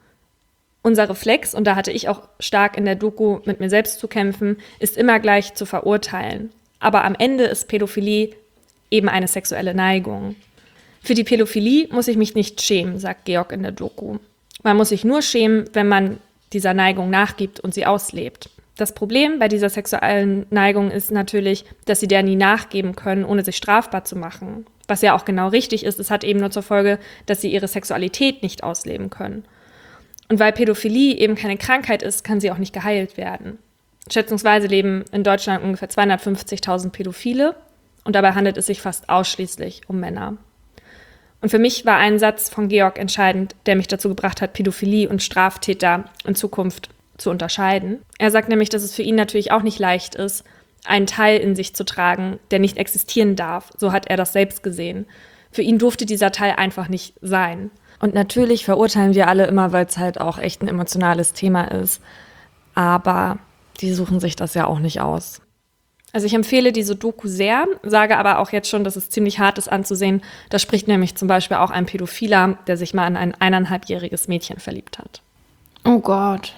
Unser Reflex, und da hatte ich auch stark in der Doku mit mir selbst zu kämpfen, ist immer gleich zu verurteilen. Aber am Ende ist Pädophilie eben eine sexuelle Neigung. Für die Pädophilie muss ich mich nicht schämen, sagt Georg in der Doku. Man muss sich nur schämen, wenn man dieser Neigung nachgibt und sie auslebt. Das Problem bei dieser sexuellen Neigung ist natürlich, dass sie der nie nachgeben können, ohne sich strafbar zu machen. Was ja auch genau richtig ist, es hat eben nur zur Folge, dass sie ihre Sexualität nicht ausleben können. Und weil Pädophilie eben keine Krankheit ist, kann sie auch nicht geheilt werden. Schätzungsweise leben in Deutschland ungefähr 250.000 Pädophile und dabei handelt es sich fast ausschließlich um Männer. Und für mich war ein Satz von Georg entscheidend, der mich dazu gebracht hat, Pädophilie und Straftäter in Zukunft zu unterscheiden. Er sagt nämlich, dass es für ihn natürlich auch nicht leicht ist, einen Teil in sich zu tragen, der nicht existieren darf. So hat er das selbst gesehen. Für ihn durfte dieser Teil einfach nicht sein. Und natürlich verurteilen wir alle immer, weil es halt auch echt ein emotionales Thema ist. Aber die suchen sich das ja auch nicht aus. Also ich empfehle diese Doku sehr, sage aber auch jetzt schon, dass es ziemlich hart ist anzusehen. Da spricht nämlich zum Beispiel auch ein Pädophiler, der sich mal in ein 1,5-jähriges Mädchen verliebt hat. Oh Gott.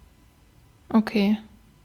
Okay.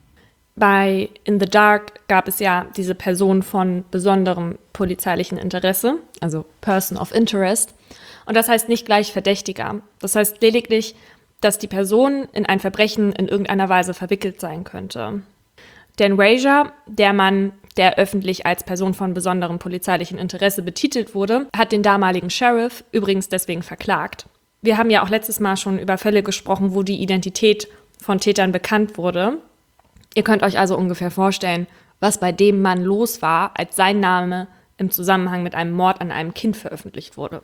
Bei In the Dark gab es ja diese Person von besonderem polizeilichen Interesse, also Person of Interest. Und das heißt nicht gleich Verdächtiger. Das heißt lediglich, dass die Person in ein Verbrechen in irgendeiner Weise verwickelt sein könnte. Dan Frazier, der Mann, der öffentlich als Person von besonderem polizeilichen Interesse betitelt wurde, hat den damaligen Sheriff übrigens deswegen verklagt. Wir haben ja auch letztes Mal schon über Fälle gesprochen, wo die Identität von Tätern bekannt wurde. Ihr könnt euch also ungefähr vorstellen, was bei dem Mann los war, als sein Name im Zusammenhang mit einem Mord an einem Kind veröffentlicht wurde.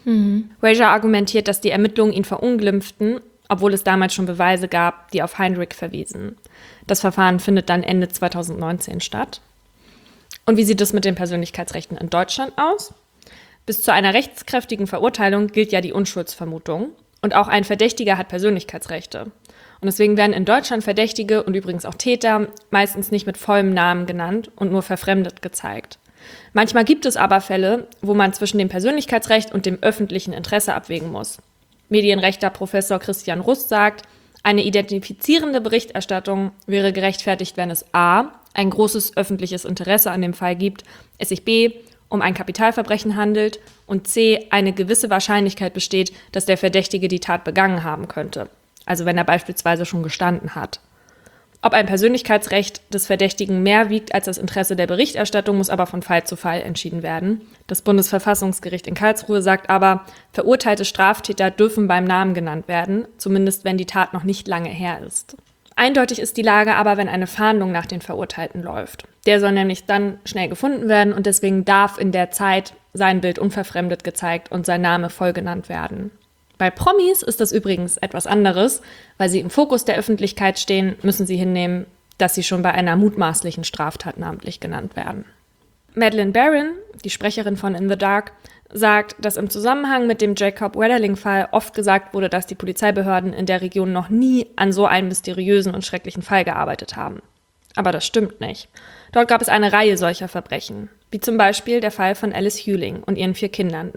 Frazier argumentiert, dass die Ermittlungen ihn verunglimpften, obwohl es damals schon Beweise gab, die auf Heinrich verwiesen. Das Verfahren findet dann Ende 2019 statt. Und wie sieht es mit den Persönlichkeitsrechten in Deutschland aus? Bis zu einer rechtskräftigen Verurteilung gilt ja die Unschuldsvermutung. Und auch ein Verdächtiger hat Persönlichkeitsrechte. Und deswegen werden in Deutschland Verdächtige und übrigens auch Täter meistens nicht mit vollem Namen genannt und nur verfremdet gezeigt. Manchmal gibt es aber Fälle, wo man zwischen dem Persönlichkeitsrecht und dem öffentlichen Interesse abwägen muss. Medienrechtler Professor Christian Rust sagt, eine identifizierende Berichterstattung wäre gerechtfertigt, wenn es a. ein großes öffentliches Interesse an dem Fall gibt, es sich b. um ein Kapitalverbrechen handelt und c. eine gewisse Wahrscheinlichkeit besteht, dass der Verdächtige die Tat begangen haben könnte. Also wenn er beispielsweise schon gestanden hat. Ob ein Persönlichkeitsrecht des Verdächtigen mehr wiegt als das Interesse der Berichterstattung, muss aber von Fall zu Fall entschieden werden. Das Bundesverfassungsgericht in Karlsruhe sagt aber, verurteilte Straftäter dürfen beim Namen genannt werden, zumindest wenn die Tat noch nicht lange her ist. Eindeutig ist die Lage aber, wenn eine Fahndung nach den Verurteilten läuft. Der soll nämlich dann schnell gefunden werden und deswegen darf in der Zeit sein Bild unverfremdet gezeigt und sein Name voll genannt werden. Bei Promis ist das übrigens etwas anderes. Weil sie im Fokus der Öffentlichkeit stehen, müssen sie hinnehmen, dass sie schon bei einer mutmaßlichen Straftat namentlich genannt werden. Madeleine Baran, die Sprecherin von In the Dark, sagt, dass im Zusammenhang mit dem Jacob Wetterling-Fall oft gesagt wurde, dass die Polizeibehörden in der Region noch nie an so einem mysteriösen und schrecklichen Fall gearbeitet haben. Aber das stimmt nicht. Dort gab es eine Reihe solcher Verbrechen, wie zum Beispiel der Fall von Alice Huling und ihren 4 Kindern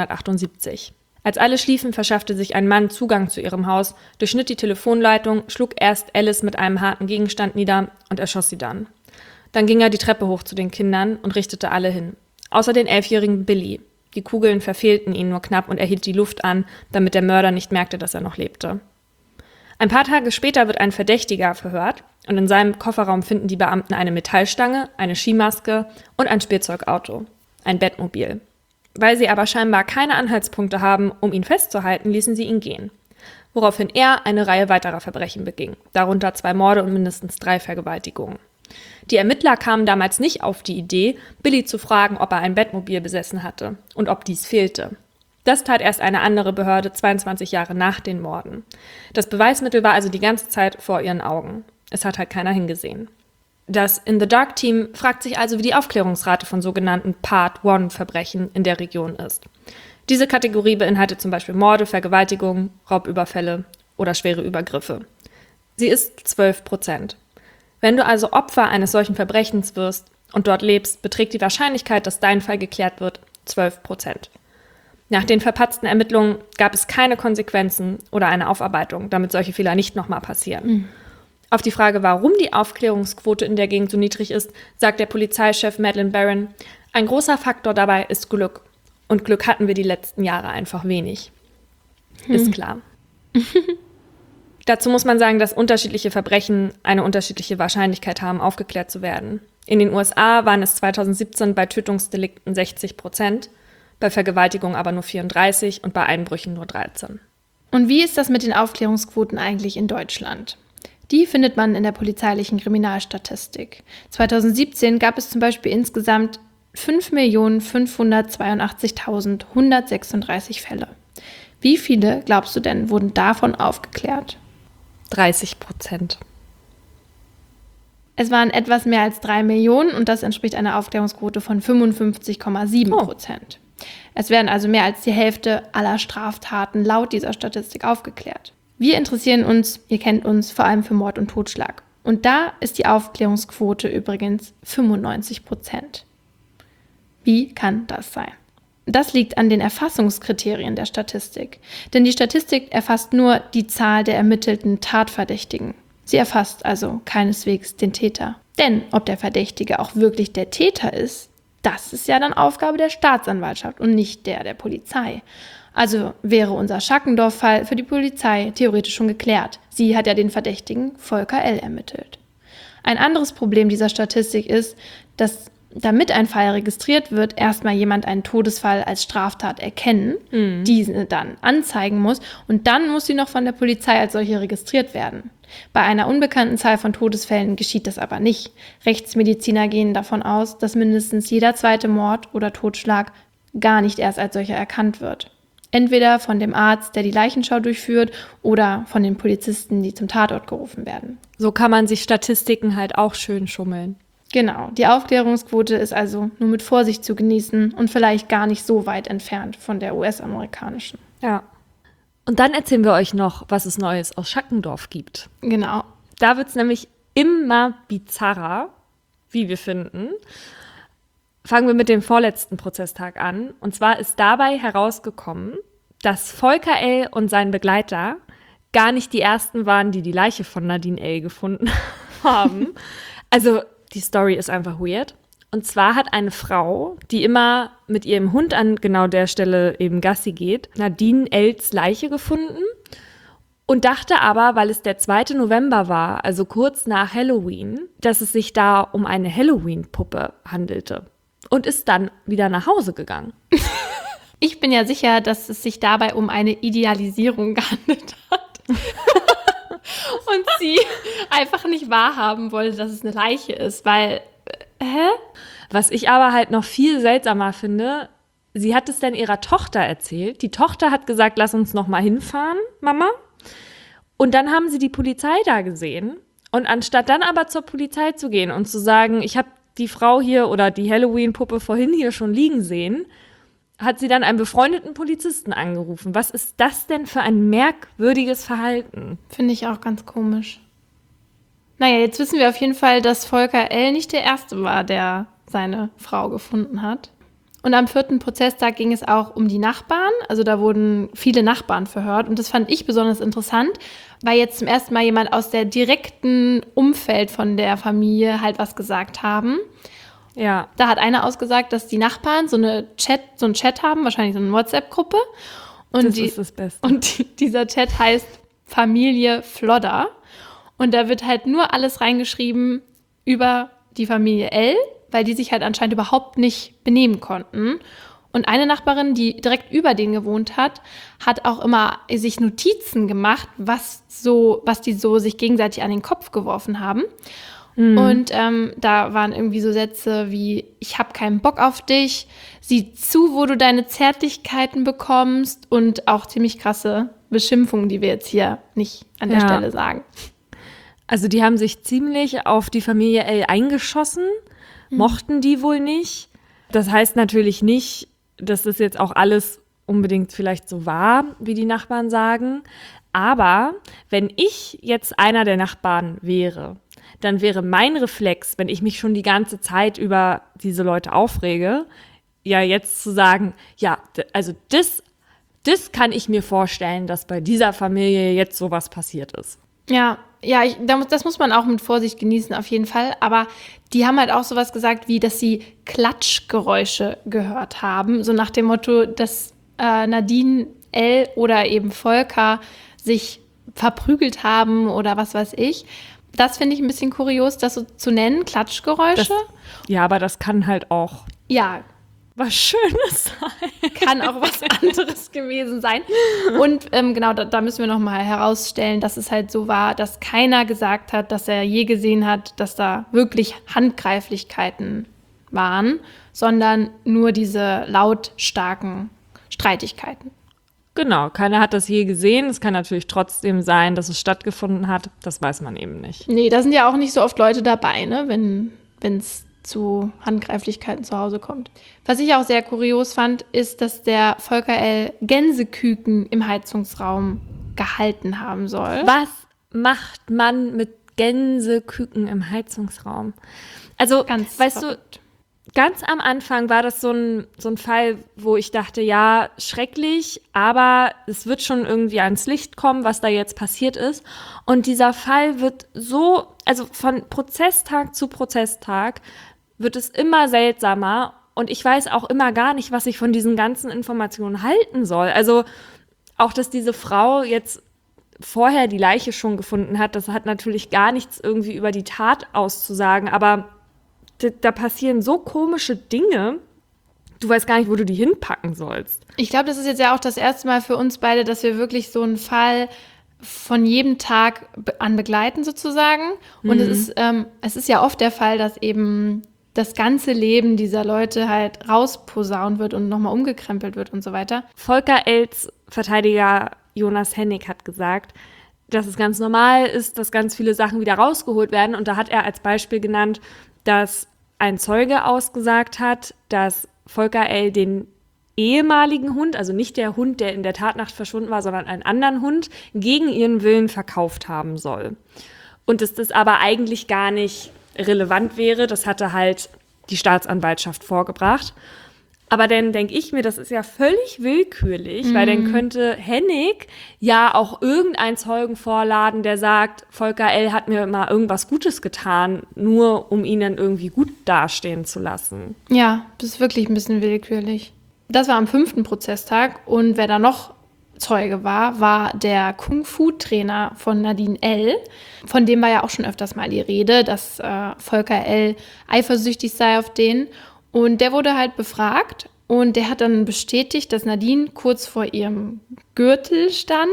1978. Als alle schliefen, verschaffte sich ein Mann Zugang zu ihrem Haus, durchschnitt die Telefonleitung, schlug erst Alice mit einem harten Gegenstand nieder und erschoss sie dann. Dann ging er die Treppe hoch zu den Kindern und richtete alle hin. Außer den 11-jährigen Billy. Die Kugeln verfehlten ihn nur knapp und er hielt die Luft an, damit der Mörder nicht merkte, dass er noch lebte. Ein paar Tage später wird ein Verdächtiger verhört und in seinem Kofferraum finden die Beamten eine Metallstange, eine Skimaske und ein Spielzeugauto, ein Bettmobil. Weil sie aber scheinbar keine Anhaltspunkte haben, um ihn festzuhalten, ließen sie ihn gehen. Woraufhin er eine Reihe weiterer Verbrechen beging, darunter 2 Morde und mindestens 3 Vergewaltigungen. Die Ermittler kamen damals nicht auf die Idee, Billy zu fragen, ob er ein Bettmobil besessen hatte und ob dies fehlte. Das tat erst eine andere Behörde 22 Jahre nach den Morden. Das Beweismittel war also die ganze Zeit vor ihren Augen. Es hat halt keiner hingesehen. Das In the Dark Team fragt sich also, wie die Aufklärungsrate von sogenannten Part-1-Verbrechen in der Region ist. Diese Kategorie beinhaltet zum Beispiel Morde, Vergewaltigungen, Raubüberfälle oder schwere Übergriffe. Sie ist 12%. Wenn du also Opfer eines solchen Verbrechens wirst und dort lebst, beträgt die Wahrscheinlichkeit, dass dein Fall geklärt wird, 12%. Nach den verpatzten Ermittlungen gab es keine Konsequenzen oder eine Aufarbeitung, damit solche Fehler nicht nochmal passieren. Auf die Frage, warum die Aufklärungsquote in der Gegend so niedrig ist, sagt der Polizeichef Madeleine Baran, ein großer Faktor dabei ist Glück. Und Glück hatten wir die letzten Jahre einfach wenig. Ist klar. Dazu muss man sagen, dass unterschiedliche Verbrechen eine unterschiedliche Wahrscheinlichkeit haben, aufgeklärt zu werden. In den USA waren es 2017 bei Tötungsdelikten 60%, bei Vergewaltigung aber nur 34% und bei Einbrüchen nur 13%. Und wie ist das mit den Aufklärungsquoten eigentlich in Deutschland? Die findet man in der polizeilichen Kriminalstatistik. 2017 gab es zum Beispiel insgesamt 5.582.136 Fälle. Wie viele, glaubst du denn, wurden davon aufgeklärt? 30%. Es waren etwas mehr als 3 Millionen und das entspricht einer Aufklärungsquote von 55,7%. Es werden also mehr als die Hälfte aller Straftaten laut dieser Statistik aufgeklärt. Wir interessieren uns, ihr kennt uns, vor allem für Mord und Totschlag. Und da ist die Aufklärungsquote übrigens 95%. Wie kann das sein? Das liegt an den Erfassungskriterien der Statistik. Denn die Statistik erfasst nur die Zahl der ermittelten Tatverdächtigen. Sie erfasst also keineswegs den Täter. Denn ob der Verdächtige auch wirklich der Täter ist, das ist ja dann Aufgabe der Staatsanwaltschaft und nicht der Polizei. Also wäre unser Schackendorf-Fall für die Polizei theoretisch schon geklärt. Sie hat ja den Verdächtigen Volker L. ermittelt. Ein anderes Problem dieser Statistik ist, dass damit ein Fall registriert wird, erstmal jemand einen Todesfall als Straftat erkennen, diese dann anzeigen muss und dann muss sie noch von der Polizei als solche registriert werden. Bei einer unbekannten Zahl von Todesfällen geschieht das aber nicht. Rechtsmediziner gehen davon aus, dass mindestens jeder zweite Mord oder Totschlag gar nicht erst als solcher erkannt wird. Entweder von dem Arzt, der die Leichenschau durchführt, oder von den Polizisten, die zum Tatort gerufen werden. So kann man sich Statistiken halt auch schön schummeln. Genau, die Aufklärungsquote ist also nur mit Vorsicht zu genießen und vielleicht gar nicht so weit entfernt von der US-amerikanischen. Ja. Und dann erzählen wir euch noch, was es Neues aus Schackendorf gibt. Genau. Da wird es nämlich immer bizarrer, wie wir finden. Fangen wir mit dem vorletzten Prozesstag an. Und zwar ist dabei herausgekommen, dass Volker L. und sein Begleiter gar nicht die ersten waren, die die Leiche von Nadine L. gefunden haben. Also die Story ist einfach weird. Und zwar hat eine Frau, die immer mit ihrem Hund an genau der Stelle eben Gassi geht, Nadine L.'s Leiche gefunden und dachte aber, weil es der 2. November war, also kurz nach Halloween, dass es sich da um eine Halloween-Puppe handelte und ist dann wieder nach Hause gegangen. Ich bin ja sicher, dass es sich dabei um eine Idealisierung gehandelt hat. Und sie einfach nicht wahrhaben wollte, dass es eine Leiche ist, weil, Was ich aber halt noch viel seltsamer finde, sie hat es dann ihrer Tochter erzählt. Die Tochter hat gesagt, lass uns noch mal hinfahren, Mama. Und dann haben sie die Polizei da gesehen. Und anstatt dann aber zur Polizei zu gehen und zu sagen, ich habe die Frau hier oder die Halloween-Puppe vorhin hier schon liegen sehen, hat sie dann einen befreundeten Polizisten angerufen. Was ist das denn für ein merkwürdiges Verhalten? Finde ich auch ganz komisch. Naja, jetzt wissen wir auf jeden Fall, dass Volker L. nicht der Erste war, der seine Frau gefunden hat. Und am 4. Prozesstag ging es auch um die Nachbarn. Also da wurden viele Nachbarn verhört. Und das fand ich besonders interessant, weil jetzt zum ersten Mal jemand aus der direkten Umfeld von der Familie halt was gesagt haben. Ja. Da hat einer ausgesagt, dass die Nachbarn so einen Chat haben, wahrscheinlich so eine WhatsApp-Gruppe. Und das ist das Beste. Und dieser Chat heißt Familie Flodder. Und da wird halt nur alles reingeschrieben über die Familie L, weil die sich halt anscheinend überhaupt nicht benehmen konnten. Und eine Nachbarin, die direkt über denen gewohnt hat, hat auch immer sich Notizen gemacht, was die so sich gegenseitig an den Kopf geworfen haben. Und da waren irgendwie so Sätze wie, ich habe keinen Bock auf dich, sieh zu, wo du deine Zärtlichkeiten bekommst und auch ziemlich krasse Beschimpfungen, die wir jetzt hier nicht an der Stelle sagen. Also die haben sich ziemlich auf die Familie L eingeschossen, mochten die wohl nicht. Das heißt natürlich nicht, dass das jetzt auch alles unbedingt vielleicht so war, wie die Nachbarn sagen. Aber wenn ich jetzt einer der Nachbarn wäre, dann wäre mein Reflex, wenn ich mich schon die ganze Zeit über diese Leute aufrege, ja jetzt zu sagen, ja, also das kann ich mir vorstellen, dass bei dieser Familie jetzt sowas passiert ist. Ja, das muss man auch mit Vorsicht genießen, auf jeden Fall. Aber die haben halt auch sowas gesagt, wie, dass sie Klatschgeräusche gehört haben. So nach dem Motto, dass Nadine L. oder eben Volker sich verprügelt haben oder was weiß ich. Das finde ich ein bisschen kurios, das so zu nennen, Klatschgeräusche. Ja, aber das kann halt auch Ja, was Schönes sein. kann auch was anderes gewesen sein. Und genau, da müssen wir nochmal herausstellen, dass es halt so war, dass keiner gesagt hat, dass er je gesehen hat, dass da wirklich Handgreiflichkeiten waren, sondern nur diese lautstarken Streitigkeiten. Genau, keiner hat das je gesehen. Es kann natürlich trotzdem sein, dass es stattgefunden hat. Das weiß man eben nicht. Nee, da sind ja auch nicht so oft Leute dabei, ne, wenn es zu Handgreiflichkeiten zu Hause kommt. Was ich auch sehr kurios fand, ist, dass der Volker L. Gänseküken im Heizungsraum gehalten haben soll. Was macht man mit Gänseküken im Heizungsraum? Also, Ganz weißt verrückt. du, ganz am Anfang war das so ein Fall, wo ich dachte, ja, schrecklich, aber es wird schon irgendwie ans Licht kommen, was da jetzt passiert ist. Und dieser Fall wird so, also von Prozesstag zu Prozesstag wird es immer seltsamer. Und ich weiß auch immer gar nicht, was ich von diesen ganzen Informationen halten soll. Also auch, dass diese Frau jetzt vorher die Leiche schon gefunden hat, das hat natürlich gar nichts irgendwie über die Tat auszusagen, aber da passieren so komische Dinge, du weißt gar nicht, wo du die hinpacken sollst. Ich glaube, das ist jetzt ja auch das erste Mal für uns beide, dass wir wirklich so einen Fall von jedem Tag an begleiten sozusagen. Und es ist ja oft der Fall, dass eben das ganze Leben dieser Leute halt rausposaunt wird und nochmal umgekrempelt wird und so weiter. Volker L.'s Verteidiger Jonas Hennig hat gesagt, dass es ganz normal ist, dass ganz viele Sachen wieder rausgeholt werden. Und da hat er als Beispiel genannt, dass ein Zeuge ausgesagt hat, dass Volker L. den ehemaligen Hund, also nicht der Hund, der in der Tatnacht verschwunden war, sondern einen anderen Hund, gegen ihren Willen verkauft haben soll. Und dass das aber eigentlich gar nicht relevant wäre, das hatte halt die Staatsanwaltschaft vorgebracht. Aber dann denke ich mir, das ist ja völlig willkürlich, weil dann könnte Hennig ja auch irgendeinen Zeugen vorladen, der sagt, Volker L. hat mir mal irgendwas Gutes getan, nur um ihn dann irgendwie gut dastehen zu lassen. Ja, das ist wirklich ein bisschen willkürlich. Das war am 5. Prozesstag und wer da noch Zeuge war der Kung-Fu-Trainer von Nadine L. Von dem war ja auch schon öfters mal die Rede, dass Volker L. eifersüchtig sei auf den. Und der wurde halt befragt und der hat dann bestätigt, dass Nadine kurz vor ihrem Gürtel stand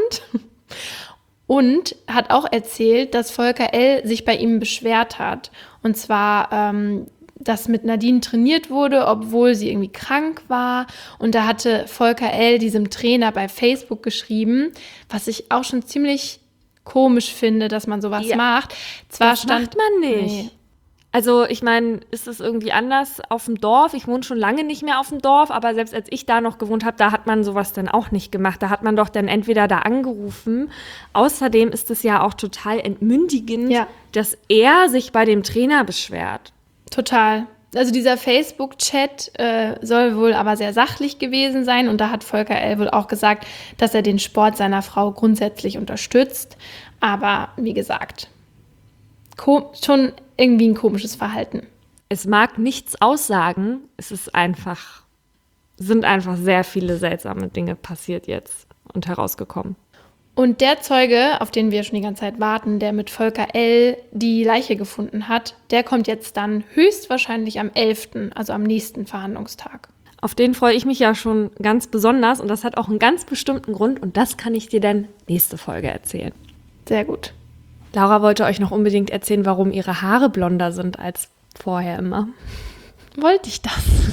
und hat auch erzählt, dass Volker L. sich bei ihm beschwert hat. Und zwar, dass mit Nadine trainiert wurde, obwohl sie irgendwie krank war. Und da hatte Volker L. diesem Trainer bei Facebook geschrieben, was ich auch schon ziemlich komisch finde, dass man sowas macht. Zwar Das macht man nicht. Nee. Also ich meine, ist es irgendwie anders auf dem Dorf? Ich wohne schon lange nicht mehr auf dem Dorf, aber selbst als ich da noch gewohnt habe, da hat man sowas dann auch nicht gemacht. Da hat man doch dann entweder da angerufen. Außerdem ist es ja auch total entmündigend, dass er sich bei dem Trainer beschwert. Total. Also dieser Facebook-Chat soll wohl aber sehr sachlich gewesen sein und da hat Volker L. wohl auch gesagt, dass er den Sport seiner Frau grundsätzlich unterstützt. Aber wie gesagt, schon irgendwie ein komisches Verhalten. Es mag nichts aussagen, sind einfach sehr viele seltsame Dinge passiert jetzt und herausgekommen. Und der Zeuge, auf den wir schon die ganze Zeit warten, der mit Volker L. die Leiche gefunden hat, der kommt jetzt dann höchstwahrscheinlich am 11., also am nächsten Verhandlungstag. Auf den freue ich mich ja schon ganz besonders und das hat auch einen ganz bestimmten Grund und das kann ich dir dann nächste Folge erzählen. Sehr gut. Laura wollte euch noch unbedingt erzählen, warum ihre Haare blonder sind als vorher immer. Wollte ich das?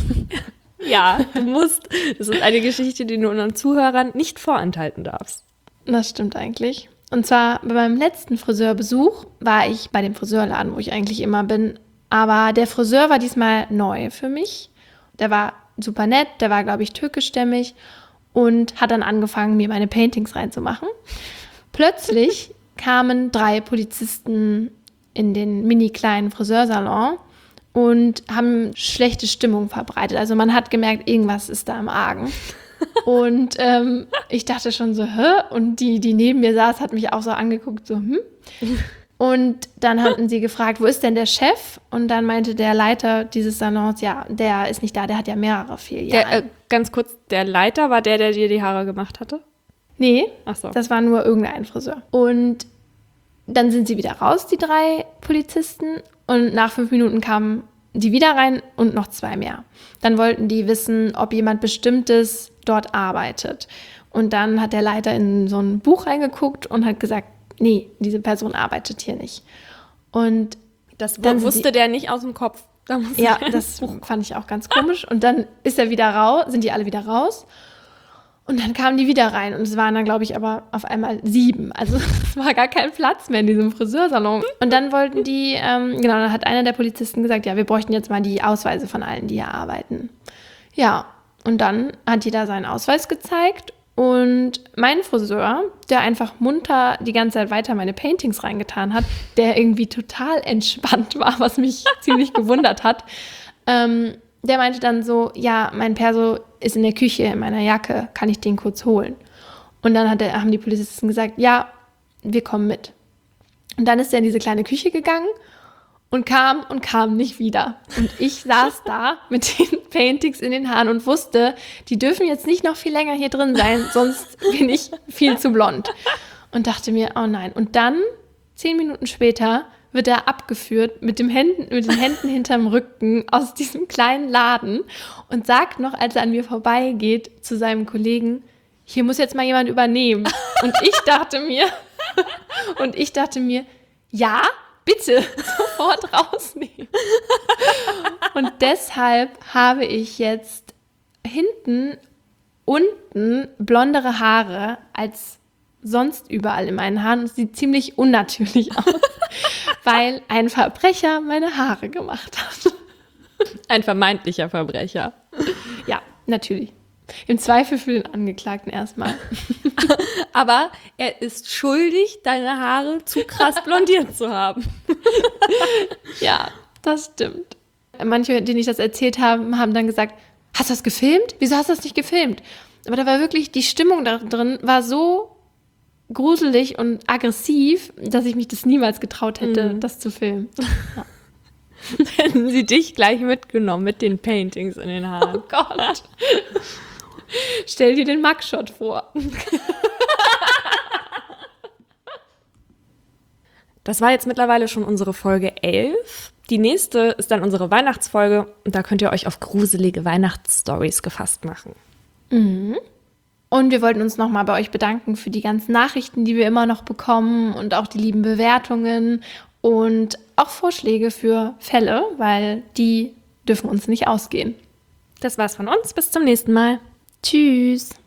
Ja, du musst. Das ist eine Geschichte, die du unseren Zuhörern nicht vorenthalten darfst. Das stimmt eigentlich. Und zwar bei meinem letzten Friseurbesuch war ich bei dem Friseurladen, wo ich eigentlich immer bin. Aber der Friseur war diesmal neu für mich. Der war super nett, der war, glaube ich, türkischstämmig und hat dann angefangen, mir meine Paintings reinzumachen. Plötzlich kamen 3 Polizisten in den mini kleinen Friseursalon und haben schlechte Stimmung verbreitet. Also man hat gemerkt, irgendwas ist da im Argen. Und ich dachte schon so, hä? Und die neben mir saß, hat mich auch so angeguckt, so, Und dann hatten sie gefragt, wo ist denn der Chef? Und dann meinte der Leiter dieses Salons, ja, der ist nicht da, der hat ja mehrere Filialen. Ganz kurz, der Leiter war der dir die Haare gemacht hatte? Nee, Ach so. das war nur irgendein Friseur. Und dann sind sie wieder raus, die 3 Polizisten. Und nach 5 Minuten kamen die wieder rein und noch 2 mehr. Dann wollten die wissen, ob jemand Bestimmtes dort arbeitet. Und dann hat der Leiter in so ein Buch reingeguckt und hat gesagt, nee, diese Person arbeitet hier nicht. Und Das dann wusste der nicht aus dem Kopf. Da musste ja, der- das fand ich auch ganz komisch. Und dann ist er wieder raus, sind die alle wieder raus. Und dann kamen die wieder rein. Und es waren dann, glaube ich, aber auf einmal 7. Also es war gar kein Platz mehr in diesem Friseursalon. Und dann wollten die, dann hat einer der Polizisten gesagt, ja, wir bräuchten jetzt mal die Ausweise von allen, die hier arbeiten. Ja, und dann hat jeder seinen Ausweis gezeigt. Und mein Friseur, der einfach munter die ganze Zeit weiter meine Paintings reingetan hat, der irgendwie total entspannt war, was mich ziemlich gewundert hat, der meinte dann so, ja, mein Perso ist in der Küche in meiner Jacke, kann ich den kurz holen? Und dann haben die Polizisten gesagt, ja, wir kommen mit. Und dann ist er in diese kleine Küche gegangen und kam nicht wieder. Und ich saß da mit den Paintings in den Haaren und wusste, die dürfen jetzt nicht noch viel länger hier drin sein, sonst bin ich viel zu blond. Und dachte mir, oh nein. Und dann, 10 Minuten später, wird er abgeführt mit den Händen hinterm Rücken aus diesem kleinen Laden und sagt noch, als er an mir vorbeigeht, zu seinem Kollegen, hier muss jetzt mal jemand übernehmen. Und ich dachte mir, ja, bitte, sofort rausnehmen. Und deshalb habe ich jetzt unten blondere Haare als sonst überall in meinen Haaren. Es sieht ziemlich unnatürlich aus, weil ein Verbrecher meine Haare gemacht hat. Ein vermeintlicher Verbrecher. Ja, natürlich. Im Zweifel für den Angeklagten erstmal. Aber er ist schuldig, deine Haare zu krass blondiert zu haben. Ja, das stimmt. Manche, denen ich das erzählt habe, haben dann gesagt, hast du das gefilmt? Wieso hast du das nicht gefilmt? Aber da war wirklich, die Stimmung da drin war so gruselig und aggressiv, dass ich mich das niemals getraut hätte, das zu filmen. Ja. Hätten sie dich gleich mitgenommen mit den Paintings in den Haaren. Oh Gott. Stell dir den Mugshot vor. Das war jetzt mittlerweile schon unsere Folge 11. Die nächste ist dann unsere Weihnachtsfolge und da könnt ihr euch auf gruselige Weihnachtsstories gefasst machen. Und wir wollten uns nochmal bei euch bedanken für die ganzen Nachrichten, die wir immer noch bekommen und auch die lieben Bewertungen und auch Vorschläge für Fälle, weil die dürfen uns nicht ausgehen. Das war's von uns. Bis zum nächsten Mal. Tschüss.